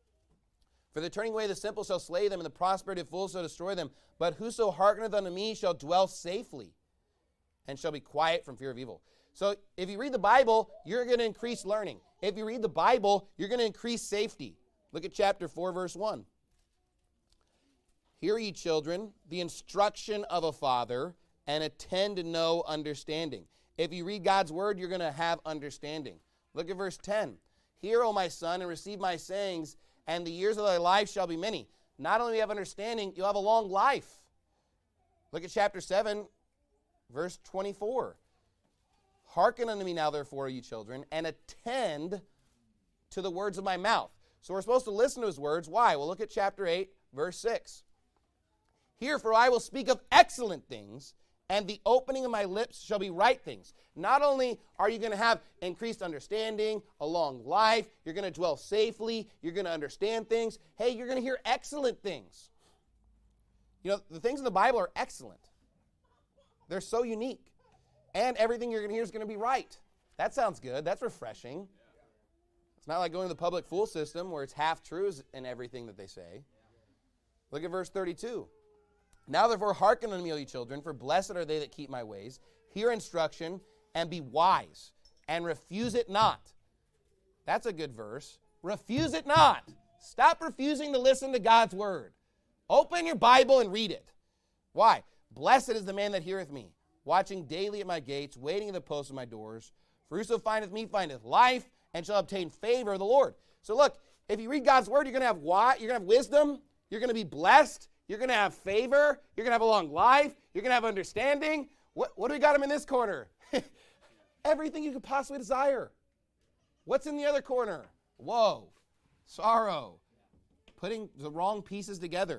For the turning away of the simple shall slay them, and the prosperity of fools shall destroy them. But whoso hearkeneth unto me shall dwell safely, and shall be quiet from fear of evil. So if you read the Bible, you're going to increase learning. If you read the Bible, you're going to increase safety. Look at chapter 4, verse 1. Hear ye, children, the instruction of a father, and attend to know understanding. If you read God's word, you're going to have understanding. Look at verse 10. Hear, O my son, and receive my sayings, and the years of thy life shall be many. Not only do you have understanding, you'll have a long life. Look at chapter 7, verse 24. Hearken unto me now, therefore, ye children, and attend to the words of my mouth. So we're supposed to listen to his words. Why? Well, look at chapter 8, verse 6. Hear, for I will speak of excellent things, and the opening of my lips shall be right things. Not only are you going to have increased understanding, a long life, you're going to dwell safely, you're going to understand things. Hey, you're going to hear excellent things. You know, the things in the Bible are excellent. They're so unique. And everything you're going to hear is going to be right. That sounds good. That's refreshing. It's not like going to the public school system where it's half-truths in everything that they say. Look at verse 32. Now therefore hearken unto me, O ye children, for blessed are they that keep my ways. Hear instruction, and be wise, and refuse it not. That's a good verse. Refuse it not. Stop refusing to listen to God's word. Open your Bible and read it. Why? Blessed is the man that heareth me, watching daily at my gates, waiting at the posts of my doors. For whoso findeth me findeth life, and shall obtain favor of the Lord. So look, if you read God's word, you're going to have you're going to have wisdom, you're going to be blessed, you're going to have favor, you're going to have a long life, you're going to have understanding. What do we got him in this corner? Everything you could possibly desire. What's in the other corner? Woe, sorrow, putting the wrong pieces together.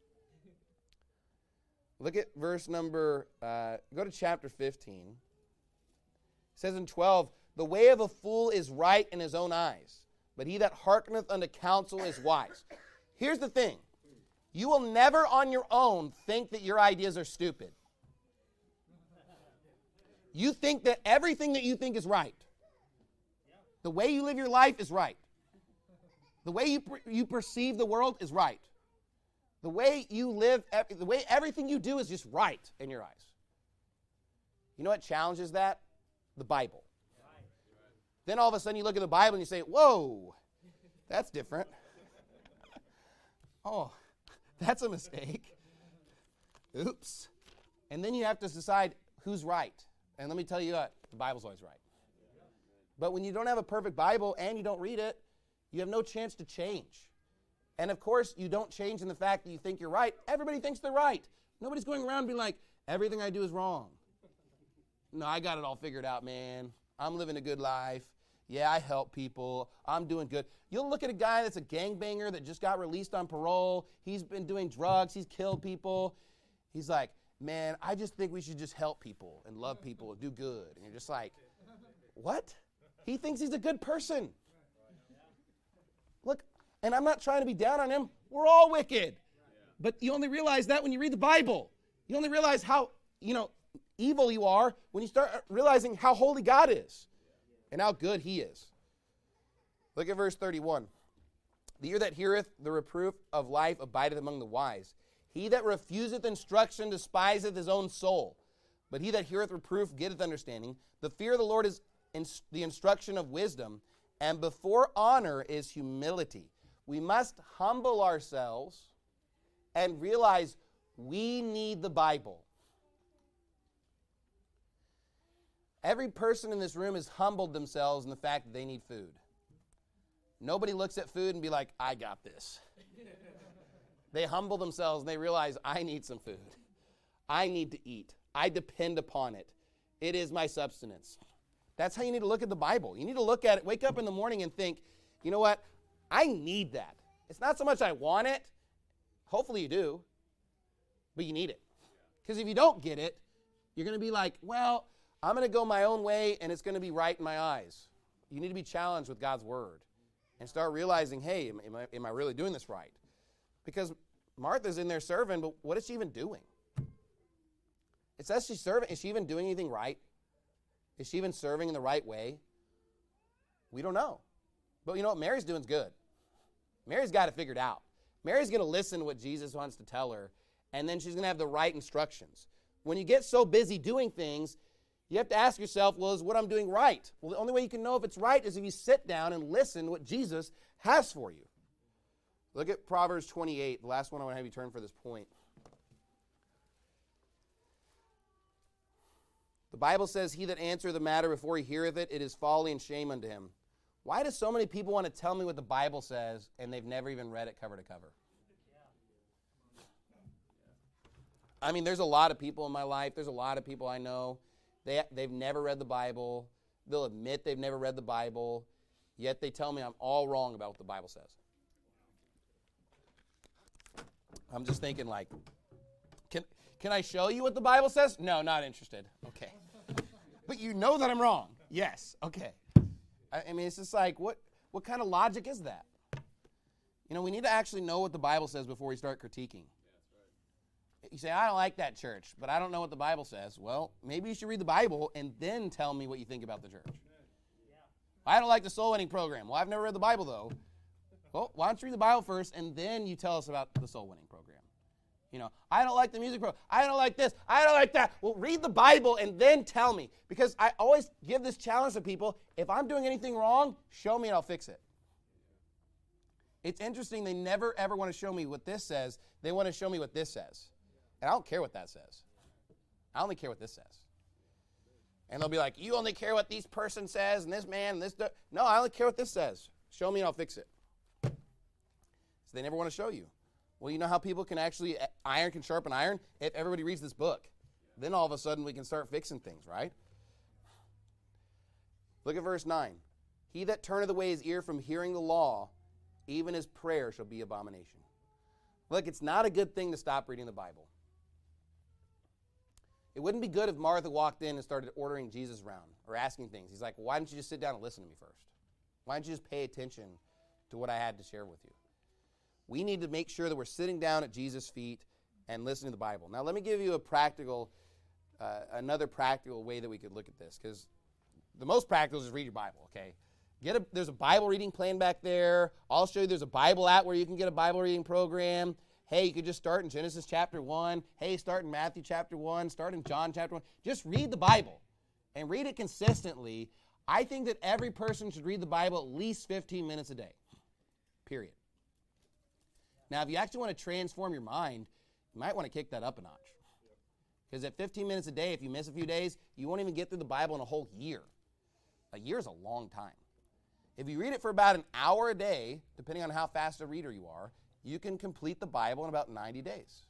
Look at verse number, go to chapter 15. It says in 12, the way of a fool is right in his own eyes, but he that hearkeneth unto counsel is wise. Here's the thing. You will never on your own think that your ideas are stupid. You think that everything that you think is right. The way you live your life is right. The way you perceive the world is right. The way you live, the way everything you do is just right in your eyes. You know what challenges that? The Bible. Then all of a sudden you look at the Bible and you say, whoa, that's different. Oh, that's a mistake. Oops. And then you have to decide who's right. And let me tell you what, the Bible's always right. But when you don't have a perfect Bible and you don't read it, you have no chance to change. And of course, you don't change in the fact that you think you're right. Everybody thinks they're right. Nobody's going around being like, everything I do is wrong. No, I got it all figured out, man. I'm living a good life. Yeah, I help people. I'm doing good. You'll look at a guy that's a gangbanger that just got released on parole. He's been doing drugs. He's killed people. He's like, man, I just think we should just help people and love people and do good. And you're just like, what? He thinks he's a good person. Look, and I'm not trying to be down on him. We're all wicked. But you only realize that when you read the Bible. You only realize how, evil you are when you start realizing how holy God is and how good he is. Look at verse 31. The ear that heareth the reproof of life abideth among the wise. He that refuseth instruction despiseth his own soul. But he that heareth reproof getteth understanding. The fear of the Lord is the instruction of wisdom, and before honor is humility. We must humble ourselves and realize we need the Bible. Every person in this room has humbled themselves in the fact that they need food. Nobody looks at food and be like, I got this. They humble themselves and they realize, I need some food. I need to eat. I depend upon it. It is my subsistence. That's how you need to look at the Bible. You need to look at it, wake up in the morning and think, you know what? I need that. It's not so much I want it. Hopefully you do. But you need it. Because if you don't get it, you're going to be like, well, I'm going to go my own way and it's going to be right in my eyes. You need to be challenged with God's word and start realizing, hey, am I really doing this right? Because Martha's in there serving, but what is she even doing? It says she's serving. Is she even doing anything right? Is she even serving in the right way? We don't know. But you know what? Mary's doing good. Mary's got it figured out. Mary's going to listen to what Jesus wants to tell her, and then she's going to have the right instructions. When you get so busy doing things, you have to ask yourself, well, is what I'm doing right? Well, the only way you can know if it's right is if you sit down and listen to what Jesus has for you. Look at Proverbs 28, the last one I want to have you turn for this point. The Bible says, he that answereth the matter before he heareth it, it is folly and shame unto him. Why do so many people want to tell me what the Bible says and they've never even read it cover to cover? I mean, there's a lot of people in my life. There's a lot of people I know. They've never read the Bible. They'll admit they've never read the Bible, yet they tell me I'm all wrong about what the Bible says. I'm just thinking like, can I show you what the Bible says? No, not interested. Okay. But you know that I'm wrong. Yes. Okay. I mean, it's just like, what kind of logic is that? You know, we need to actually know what the Bible says before we start critiquing. You say, I don't like that church, but I don't know what the Bible says. Well, maybe you should read the Bible and then tell me what you think about the church. I don't like the soul winning program. Well, I've never read the Bible, though. Well, why don't you read the Bible first, and then you tell us about the soul winning program? I don't like the music program. I don't like this. I don't like that. Well, read the Bible and then tell me. Because I always give this challenge to people. If I'm doing anything wrong, show me and I'll fix it. It's interesting. They never, ever want to show me what this says. They want to show me what this says. And I don't care what that says. I only care what this says. And they'll be like, you only care what this person says and this man and this. No, I only care what this says. Show me and I'll fix it. So they never want to show you. Well, you know how people can actually, iron can sharpen iron? If everybody reads this book. Then all of a sudden we can start fixing things, right? Look at verse 9. He that turneth away his ear from hearing the law, even his prayer shall be abomination. Look, it's not a good thing to stop reading the Bible. It wouldn't be good if Martha walked in and started ordering Jesus around or asking things. He's like, why don't you just sit down and listen to me first? Why don't you just pay attention to what I had to share with you? We need to make sure that we're sitting down at Jesus' feet and listening to the Bible. Now, let me give you another practical way that we could look at this, because the most practical is just read your Bible, okay? There's a Bible reading plan back there. I'll show you there's a Bible app where you can get a Bible reading program. Hey, you could just start in Genesis chapter 1. Hey, start in Matthew chapter 1. Start in John chapter 1. Just read the Bible and read it consistently. I think that every person should read the Bible at least 15 minutes a day, period. Now, if you actually want to transform your mind, you might want to kick that up a notch. Because at 15 minutes a day, if you miss a few days, you won't even get through the Bible in a whole year. A year is a long time. If you read it for about an hour a day, depending on how fast a reader you are, you can complete the Bible in about 90 days.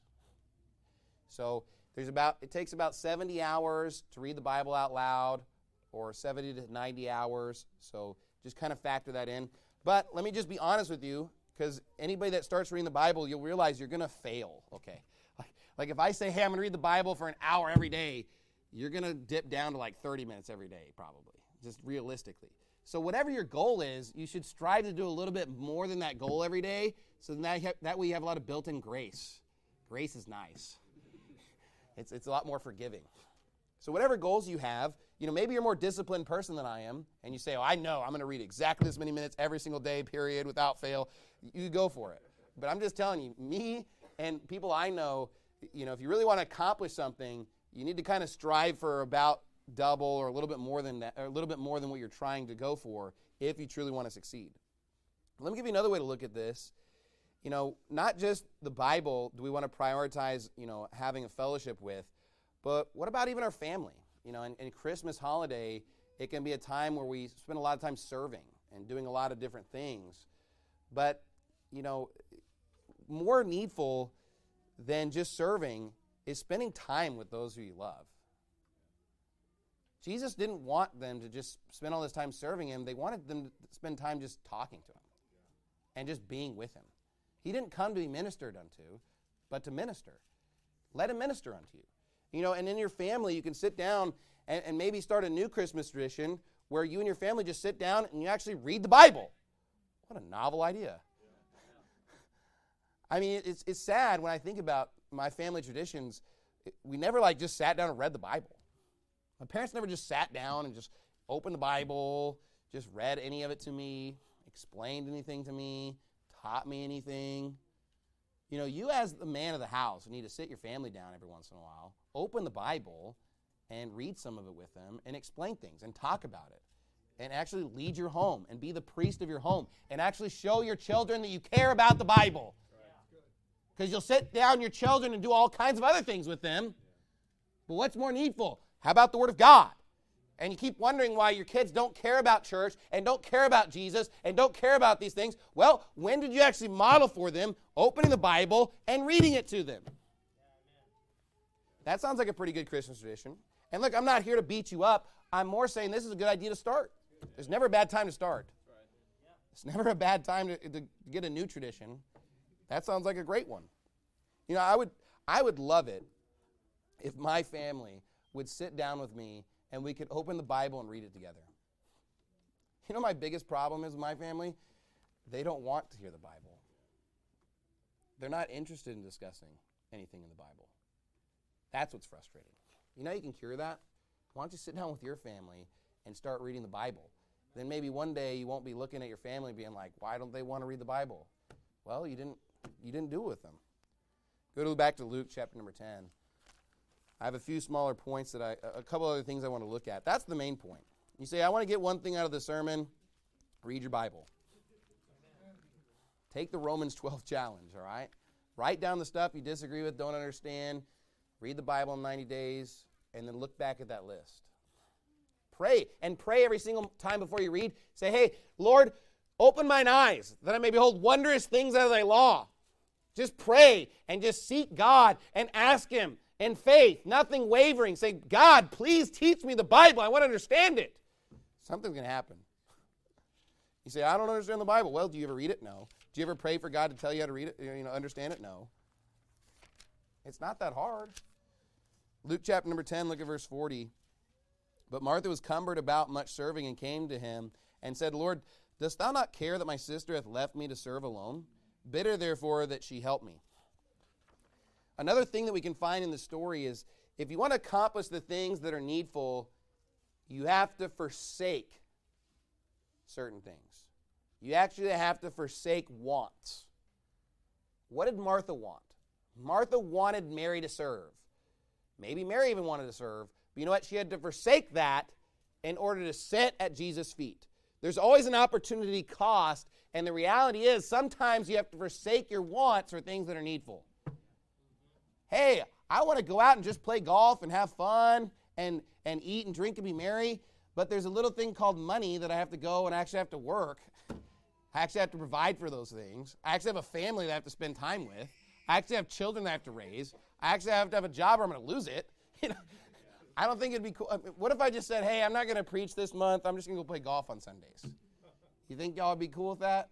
So it takes about 70 hours to read the Bible out loud, or 70 to 90 hours. So just kind of factor that in. But let me just be honest with you, because anybody that starts reading the Bible, you'll realize you're going to fail, okay? Like if I say, hey, I'm going to read the Bible for an hour every day, you're going to dip down to like 30 minutes every day, probably, just realistically. So whatever your goal is, you should strive to do a little bit more than that goal every day, so that way you have a lot of built-in grace. Grace is nice. It's a lot more forgiving. So whatever goals you have, maybe you're a more disciplined person than I am, and you say, I know, I'm going to read exactly this many minutes every single day, period, without fail. You go for it. But I'm just telling you, me and people I know, if you really want to accomplish something, you need to kind of strive for about double or a little bit more than that, or a little bit more than what you're trying to go for if you truly want to succeed. Let me give you another way to look at this. Not just the Bible do we want to prioritize, having a fellowship with, but what about even our family? In Christmas holiday, it can be a time where we spend a lot of time serving and doing a lot of different things. But, more needful than just serving is spending time with those who you love. Jesus didn't want them to just spend all this time serving him. They wanted them to spend time just talking to him and just being with him. He didn't come to be ministered unto, but to minister. Let him minister unto you. And in your family, you can sit down and maybe start a new Christmas tradition where you and your family just sit down and you actually read the Bible. What a novel idea. I mean, it's sad when I think about my family traditions. We never just sat down and read the Bible. My parents never just sat down and just opened the Bible, just read any of it to me, explained anything to me, taught me anything. You as the man of the house need to sit your family down every once in a while, open the Bible, and read some of it with them, and explain things, and talk about it, and actually lead your home, and be the priest of your home, and actually show your children that you care about the Bible. Because you'll sit down your children and do all kinds of other things with them, but what's more needful? How about the Word of God? And you keep wondering why your kids don't care about church and don't care about Jesus and don't care about these things. Well, when did you actually model for them opening the Bible and reading it to them? That sounds like a pretty good Christmas tradition. And look, I'm not here to beat you up. I'm more saying this is a good idea to start. There's never a bad time to start. It's never a bad time to get a new tradition. That sounds like a great one. I would love it if my family would sit down with me and we could open the Bible and read it together. My biggest problem is with my family? They don't want to hear the Bible. They're not interested in discussing anything in the Bible. That's what's frustrating. You know you can cure that? Why don't you sit down with your family and start reading the Bible? Then maybe one day you won't be looking at your family being like, why don't they want to read the Bible? Well, you didn't do it with them. Go back to Luke chapter number 10. I have a few smaller points a couple other things I want to look at. That's the main point. You say, I want to get one thing out of the sermon. Read your Bible. Take the Romans 12 challenge, all right? Write down the stuff you disagree with, don't understand. Read the Bible in 90 days, and then look back at that list. Pray, and pray every single time before you read. Say, hey, Lord, open mine eyes, that I may behold wondrous things out of thy law. Just pray, and just seek God, and ask him in faith, nothing wavering. Say, God, please teach me the Bible. I want to understand it. Something's going to happen. You say, I don't understand the Bible. Well, do you ever read it? No. Do you ever pray for God to tell you how to read it, understand it? No. It's not that hard. Luke chapter number 10, look at verse 40. But Martha was cumbered about much serving and came to him and said, Lord, dost thou not care that my sister hath left me to serve alone? Bid her therefore that she help me. Another thing that we can find in the story is if you want to accomplish the things that are needful, you have to forsake certain things. You actually have to forsake wants. What did Martha want? Martha wanted Mary to serve. Maybe Mary even wanted to serve. But you know what? She had to forsake that in order to sit at Jesus' feet. There's always an opportunity cost, and the reality is sometimes you have to forsake your wants for things that are needful. Hey, I want to go out and just play golf and have fun and eat and drink and be merry, but there's a little thing called money that I have to go and actually have to work. I actually have to provide for those things. I actually have a family that I have to spend time with. I actually have children that I have to raise. I actually have to have a job or I'm going to lose it. I don't think it'd be cool. What if I just said, hey, I'm not going to preach this month. I'm just going to go play golf on Sundays. You think y'all would be cool with that?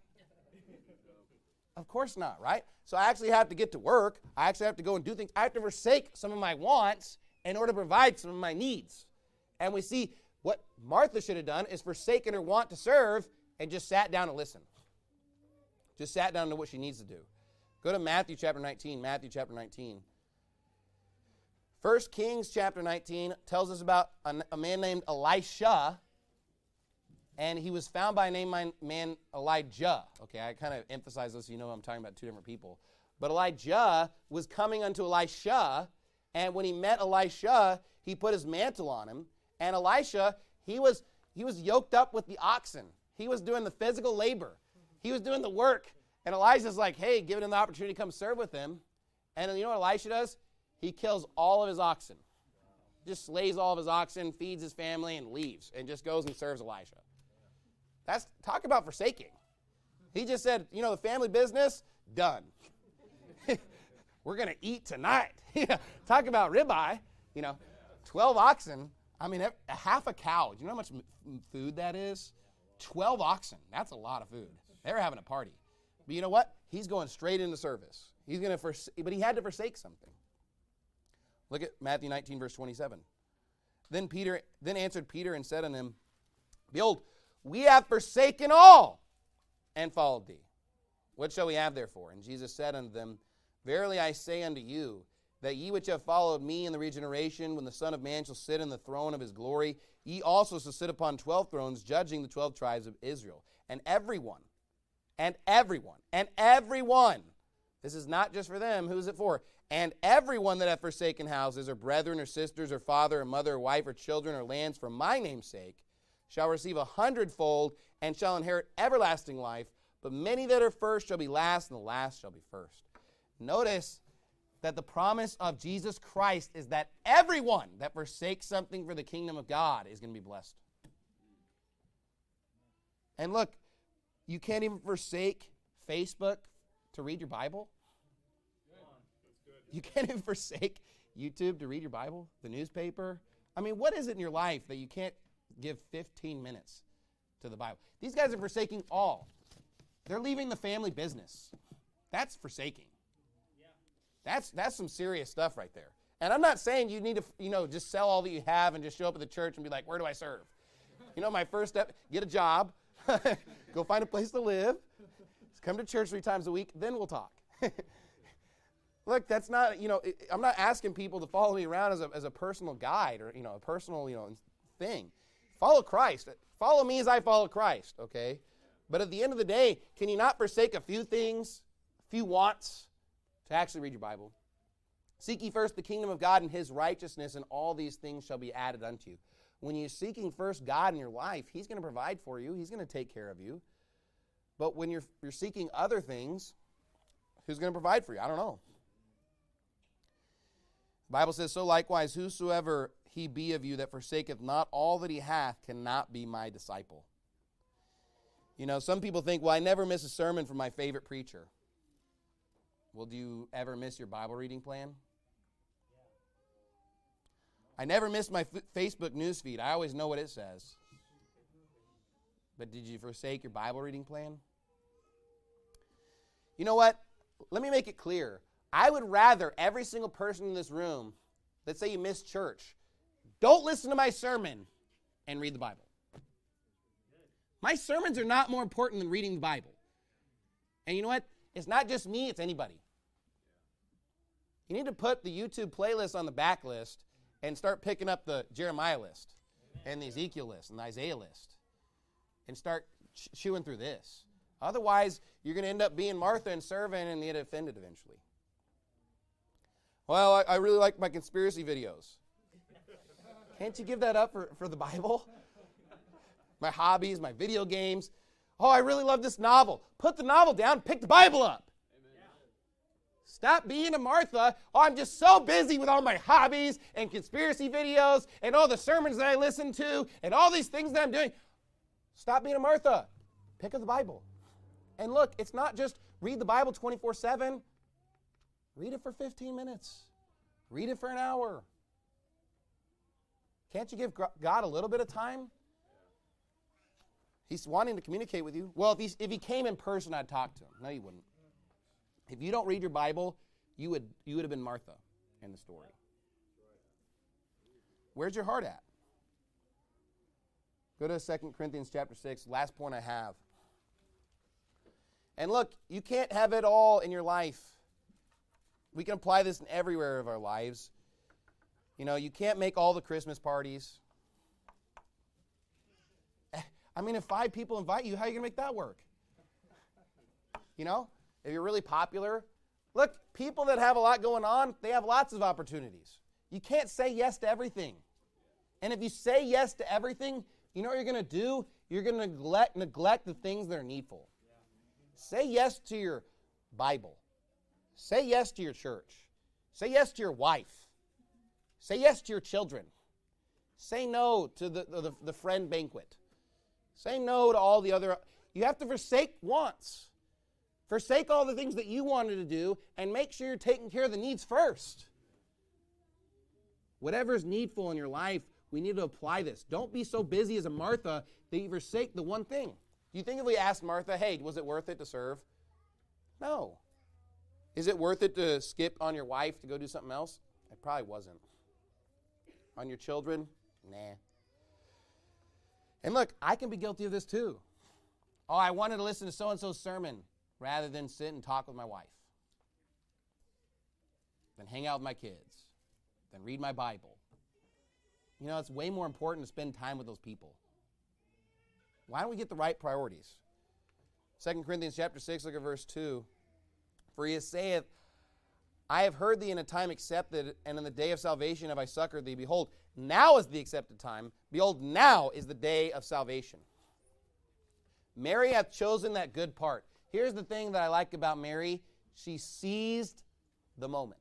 Of course not, right? So I actually have to get to work. I actually have to go and do things. I have to forsake some of my wants in order to provide some of my needs. And we see what Martha should have done is forsaken her want to serve and just sat down and listened. Just sat down to what she needs to do. Go to Matthew chapter 19. Matthew chapter 19. 1 Kings chapter 19 tells us about a man named Elisha, and he was found by a man Elijah. Okay, I kind of emphasize this so you know I'm talking about two different people. But Elijah was coming unto Elisha, and when he met Elisha, he put his mantle on him. And Elisha, he was yoked up with the oxen. He was doing the physical labor. He was doing the work. And Elijah's like, hey, giving him the opportunity to come serve with him. And you know what Elisha does? He kills all of his oxen. Just slays all of his oxen, feeds his family, and leaves. And just goes and serves Elisha. Talk about forsaking. He just said, the family business, done. We're going to eat tonight. Talk about ribeye. 12 oxen. I mean, a half a cow. Do you know how much food that is? 12 oxen. That's a lot of food. They were having a party. But you know what? He's going straight into service. But he had to forsake something. Look at Matthew 19, verse 27. Then answered Peter and said unto him, Behold, we have forsaken all and followed thee. What shall we have therefore? And Jesus said unto them, Verily I say unto you, that ye which have followed me in the regeneration, when the Son of Man shall sit in the throne of his glory, ye also shall sit upon 12 thrones, judging the 12 tribes of Israel. And everyone, this is not just for them, who is it for? And everyone that hath forsaken houses, or brethren, or sisters, or father, or mother, or wife, or children, or lands, for my name's sake, shall receive 100-fold, and shall inherit everlasting life. But many that are first shall be last, and the last shall be first. Notice that the promise of Jesus Christ is that everyone that forsakes something for the kingdom of God is going to be blessed. And look, you can't even forsake Facebook to read your Bible. You can't even forsake YouTube to read your Bible, the newspaper. I mean, what is it in your life that you can't give 15 minutes to the Bible? These guys are forsaking all. They're leaving the family business. That's forsaking. That's some serious stuff right there. And I'm not saying you need to, just sell all that you have and just show up at the church and be like, where do I serve? My first step, get a job, go find a place to live, come to church 3 times a week, then we'll talk. Look, that's not, I'm not asking people to follow me around as a personal guide or, a personal, thing. Follow Christ. Follow me as I follow Christ, okay? But at the end of the day, can you not forsake a few things, a few wants, to actually read your Bible? Seek ye first the kingdom of God and his righteousness, and all these things shall be added unto you. When you're seeking first God in your life, he's going to provide for you. He's going to take care of you. But when you're seeking other things, who's going to provide for you? I don't know. The Bible says, so likewise, whosoever he be of you that forsaketh not all that he hath cannot be my disciple. Some people think, well, I never miss a sermon from my favorite preacher. Well, do you ever miss your Bible reading plan? I never miss my Facebook news feed. I always know what it says. But did you forsake your Bible reading plan? You know what? Let me make it clear. I would rather every single person in this room, let's say you missed church, don't listen to my sermon and read the Bible. My sermons are not more important than reading the Bible. And you know what? It's not just me, it's anybody. You need to put the YouTube playlist on the back list and start picking up the Jeremiah list and the Ezekiel list and the Isaiah list and start chewing through this. Otherwise, you're going to end up being Martha and serving and get offended eventually. Well, I really like my conspiracy videos. Can't you give that up for the Bible? My hobbies, my video games. Oh, I really love this novel. Put the novel down, pick the Bible up. Amen. Stop being a Martha. Oh, I'm just so busy with all my hobbies and conspiracy videos and all the sermons that I listen to and all these things that I'm doing. Stop being a Martha. Pick up the Bible. And look, it's not just read the Bible 24/7. Read it for 15 minutes. Read it for an hour. Can't you give God a little bit of time? He's wanting to communicate with you. Well, if he came in person, I'd talk to him. No, you wouldn't. If you don't read your Bible, you would have been Martha in the story. Where's your heart at? Go to 2 Corinthians chapter 6, last point I have. And look, you can't have it all in your life. We can apply this in everywhere of our lives. You can't make all the Christmas parties. If 5 people invite you, how are you going to make that work? If you're really popular. Look, people that have a lot going on, they have lots of opportunities. You can't say yes to everything. And if you say yes to everything, you know what you're going to do? You're going to neglect the things that are needful. Say yes to your Bible. Say yes to your church. Say yes to your wife. Say yes to your children. Say no to the friend banquet. Say no to all the other. You have to forsake wants. Forsake all the things that you wanted to do and make sure you're taking care of the needs first. Whatever is needful in your life, we need to apply this. Don't be so busy as a Martha that you forsake the one thing. Do you think if we asked Martha, hey, was it worth it to serve? No. Is it worth it to skip on your wife to go do something else? It probably wasn't. On your children? Nah. And look, I can be guilty of this too. Oh, I wanted to listen to so-and-so's sermon rather than sit and talk with my wife. Then hang out with my kids. Then read my Bible. It's way more important to spend time with those people. Why don't we get the right priorities? 2 Corinthians chapter 6, look at verse 2. For he saith, I have heard thee in a time accepted, and in the day of salvation have I succored thee. Behold, now is the accepted time. Behold, now is the day of salvation. Mary hath chosen that good part. Here's the thing that I like about Mary. She seized the moment.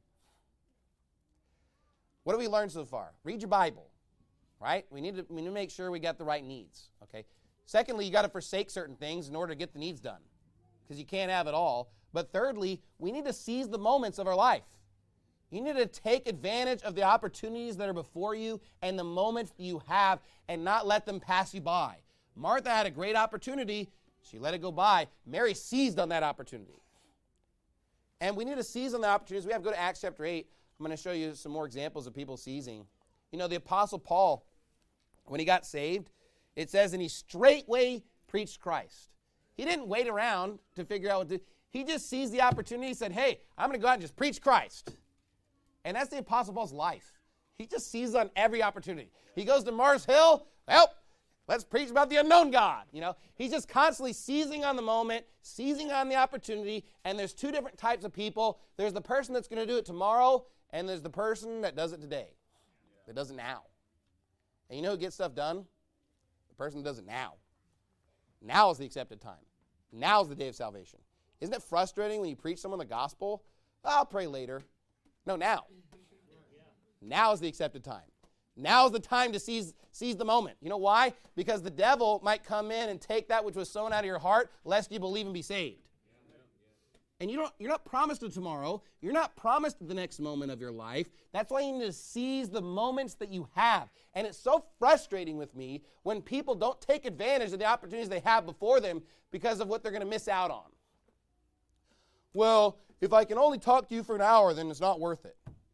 What have we learned so far? Read your Bible, right? We need to make sure we got the right needs, okay? Secondly, you got to forsake certain things in order to get the needs done because you can't have it all. But thirdly, we need to seize the moments of our life. You need to take advantage of the opportunities that are before you and the moments you have and not let them pass you by. Martha had a great opportunity. She let it go by. Mary seized on that opportunity. And we need to seize on the opportunities. We have to go to Acts chapter 8. I'm going to show you some more examples of people seizing. The Apostle Paul, when he got saved, it says, and he straightway preached Christ. He didn't wait around to figure out what to do. He just sees the opportunity. He said, hey, I'm going to go out and just preach Christ. And that's the Apostle Paul's life. He just seizes on every opportunity. He goes to Mars Hill, well, let's preach about the unknown God. He's just constantly seizing on the moment, seizing on the opportunity, and there's two different types of people. There's the person that's going to do it tomorrow, and there's the person that does it today, that does it now. And you know who gets stuff done? The person that does it now. Now is the accepted time. Now is the day of salvation. Isn't it frustrating when you preach someone the gospel? I'll pray later. No, now. Now is the accepted time. Now is the time to seize the moment. You know why? Because the devil might come in and take that which was sown out of your heart, lest you believe and be saved. And you're not promised a tomorrow. You're not promised the next moment of your life. That's why you need to seize the moments that you have. And it's so frustrating with me when people don't take advantage of the opportunities they have before them because of what they're going to miss out on. Well, if I can only talk to you for an hour, then it's not worth it.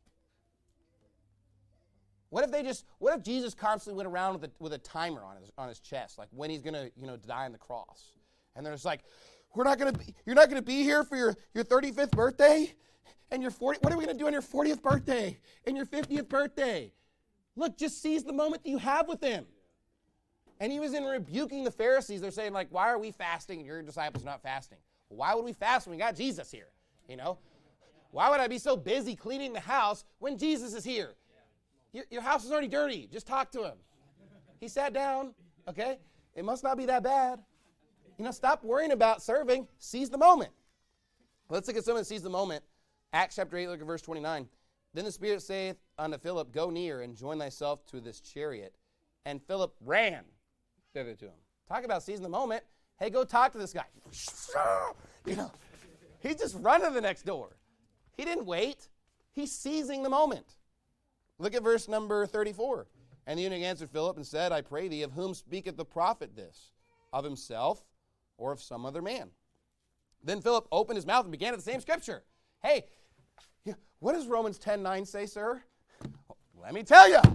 What if Jesus constantly went around with a timer on his chest, like when he's going to die on the cross? And they're just like, you're not going to be here for your 35th birthday and your 40th. What are we going to do on your 40th birthday and your 50th birthday? Look, just seize the moment that you have with him. And he was in rebuking the Pharisees. They're saying, like, why are we fasting and your disciples not fasting? Well, why would we fast when we got Jesus here? Why would I be so busy cleaning the house when Jesus is here? Your house is already dirty. Just talk to him. He sat down, okay? It must not be that bad. Stop worrying about serving. Seize the moment. Let's look at someone that sees the moment. Acts chapter 8, look at verse 29. Then the Spirit saith unto Philip, go near and join thyself to this chariot. And Philip ran thither to him. Talk about seizing the moment. Hey, go talk to this guy. He's just running to the next door. He didn't wait. He's seizing the moment. Look at verse number 34. And the eunuch answered Philip and said, I pray thee, of whom speaketh the prophet this? Of himself or of some other man? Then Philip opened his mouth and began at the same scripture. Hey, what does Romans 10:9 say, sir? Let me tell you.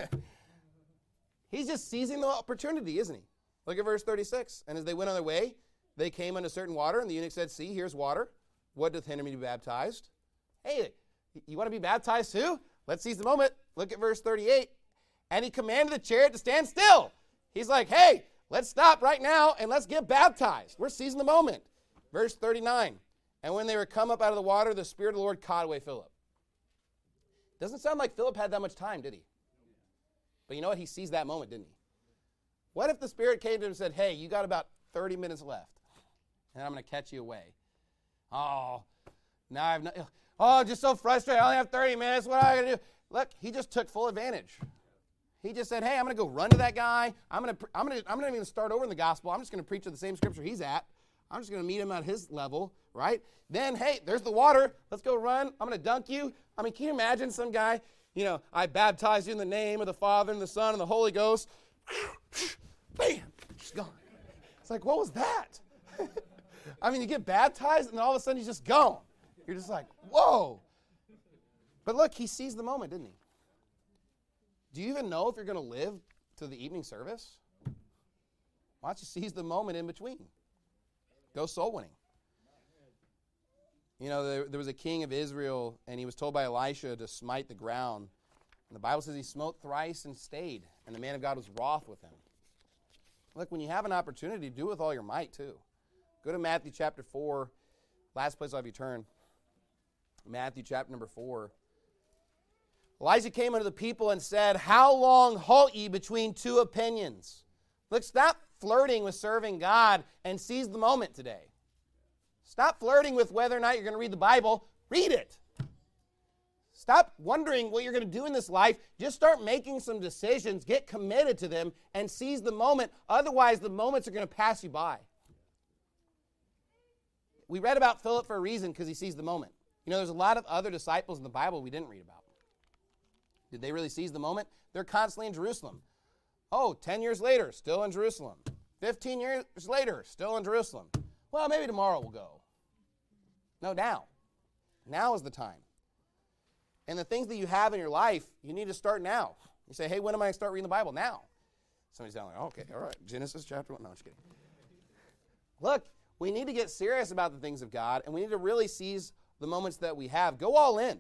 He's just seizing the opportunity, isn't he? Look at verse 36. And as they went on their way, they came unto certain water, and the eunuch said, see, here's water. What doth hinder me to be baptized? Hey, you want to be baptized too? Let's seize the moment. Look at verse 38. And he commanded the chariot to stand still. He's like, hey, let's stop right now and let's get baptized. We're seizing the moment. Verse 39. And when they were come up out of the water, the Spirit of the Lord caught away Philip. Doesn't sound like Philip had that much time, did he? But you know what? He seized that moment, didn't he? What if the Spirit came to him and said, hey, you got about 30 minutes left, and I'm going to catch you away? Oh, now I've not... Oh, just so frustrated. I only have 30 minutes. What am I going to do? Look, he just took full advantage. He just said, hey, I'm going to go run to that guy. I'm not even start over in the gospel. I'm just going to preach to the same scripture he's at. I'm just going to meet him at his level, right? Then, hey, there's the water. Let's go run. I'm going to dunk you. I mean, can you imagine some guy, I baptize you in the name of the Father and the Son and the Holy Ghost. Bam, he's gone. It's like, what was that? I mean, you get baptized and all of a sudden he's just gone. You're just like, whoa. But look, he seized the moment, didn't he? Do you even know if you're going to live to the evening service? Why don't you seize the moment in between? Go soul winning. There was a king of Israel, and he was told by Elisha to smite the ground. And the Bible says he smote thrice and stayed, and the man of God was wroth with him. Look, when you have an opportunity, do it with all your might, too. Go to Matthew chapter 4. Last place I'll have you turn. Matthew chapter number 4. Elijah came unto the people and said, how long halt ye between two opinions? Look, stop flirting with serving God and seize the moment today. Stop flirting with whether or not you're going to read the Bible. Read it. Stop wondering what you're going to do in this life. Just start making some decisions. Get committed to them and seize the moment. Otherwise, the moments are going to pass you by. We read about Philip for a reason because he seized the moment. There's a lot of other disciples in the Bible we didn't read about. Did they really seize the moment? They're constantly in Jerusalem. 10 years later, still in Jerusalem. 15 years later, still in Jerusalem. Well, maybe tomorrow we'll go. No, now. Now is the time. And the things that you have in your life, you need to start now. You say, hey, when am I going to start reading the Bible? Now. Somebody's down like, okay, all right, Genesis chapter 1. No, I'm just kidding. Look, We need to get serious about the things of God, and we need to really seize the moments that we have. Go all in.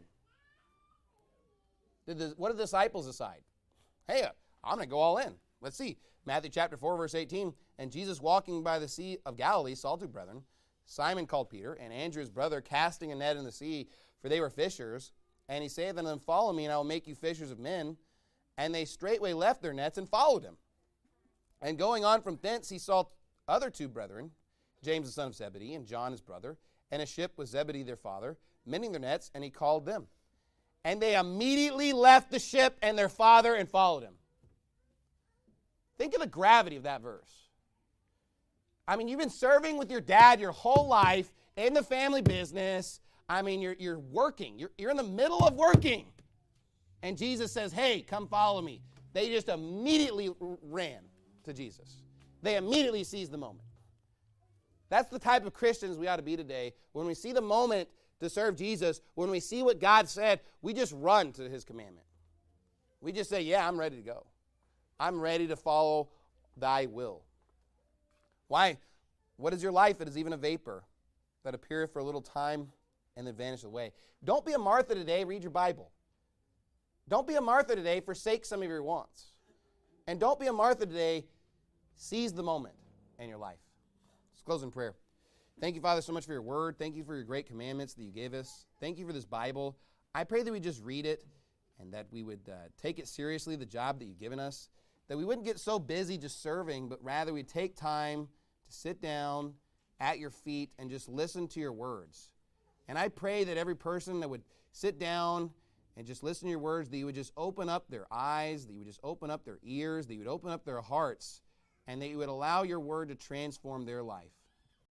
What did the disciples decide? Hey, I'm going to go all in. Let's see. Matthew chapter 4, verse 18. And Jesus walking by the Sea of Galilee saw two brethren, Simon called Peter, and Andrew his brother, casting a net in the sea, for they were fishers. And he saith unto them, Follow me, and I will make you fishers of men. And they straightway left their nets and followed him. And going on from thence, he saw other two brethren, James the son of Zebedee, and John his brother, and a ship with Zebedee their father, mending their nets, and he called them. And they immediately left the ship and their father and followed him. Think of the gravity of that verse. I mean, you've been serving with your dad your whole life in the family business. I mean, you're working. You're in the middle of working. And Jesus says, hey, come follow me. They just immediately ran to Jesus. They immediately seized the moment. That's the type of Christians we ought to be today. When we see the moment to serve Jesus, when we see what God said, we just run to his commandment. We just say, yeah, I'm ready to go. I'm ready to follow thy will. Why? What is your life? It is even a vapor that appeareth for a little time and then vanisheth away. Don't be a Martha today. Read your Bible. Don't be a Martha today. Forsake some of your wants. And don't be a Martha today. Seize the moment in your life. Let's close in prayer. Thank you, Father, so much for your word. Thank you for your great commandments that you gave us. Thank you for this Bible. I pray that we just read it and that we would take it seriously, the job that you've given us, that we wouldn't get so busy just serving, but rather we'd take time to sit down at your feet and just listen to your words. And I pray that every person that would sit down and just listen to your words, that you would just open up their eyes, that you would just open up their ears, that you would open up their hearts, and that you would allow your word to transform their life.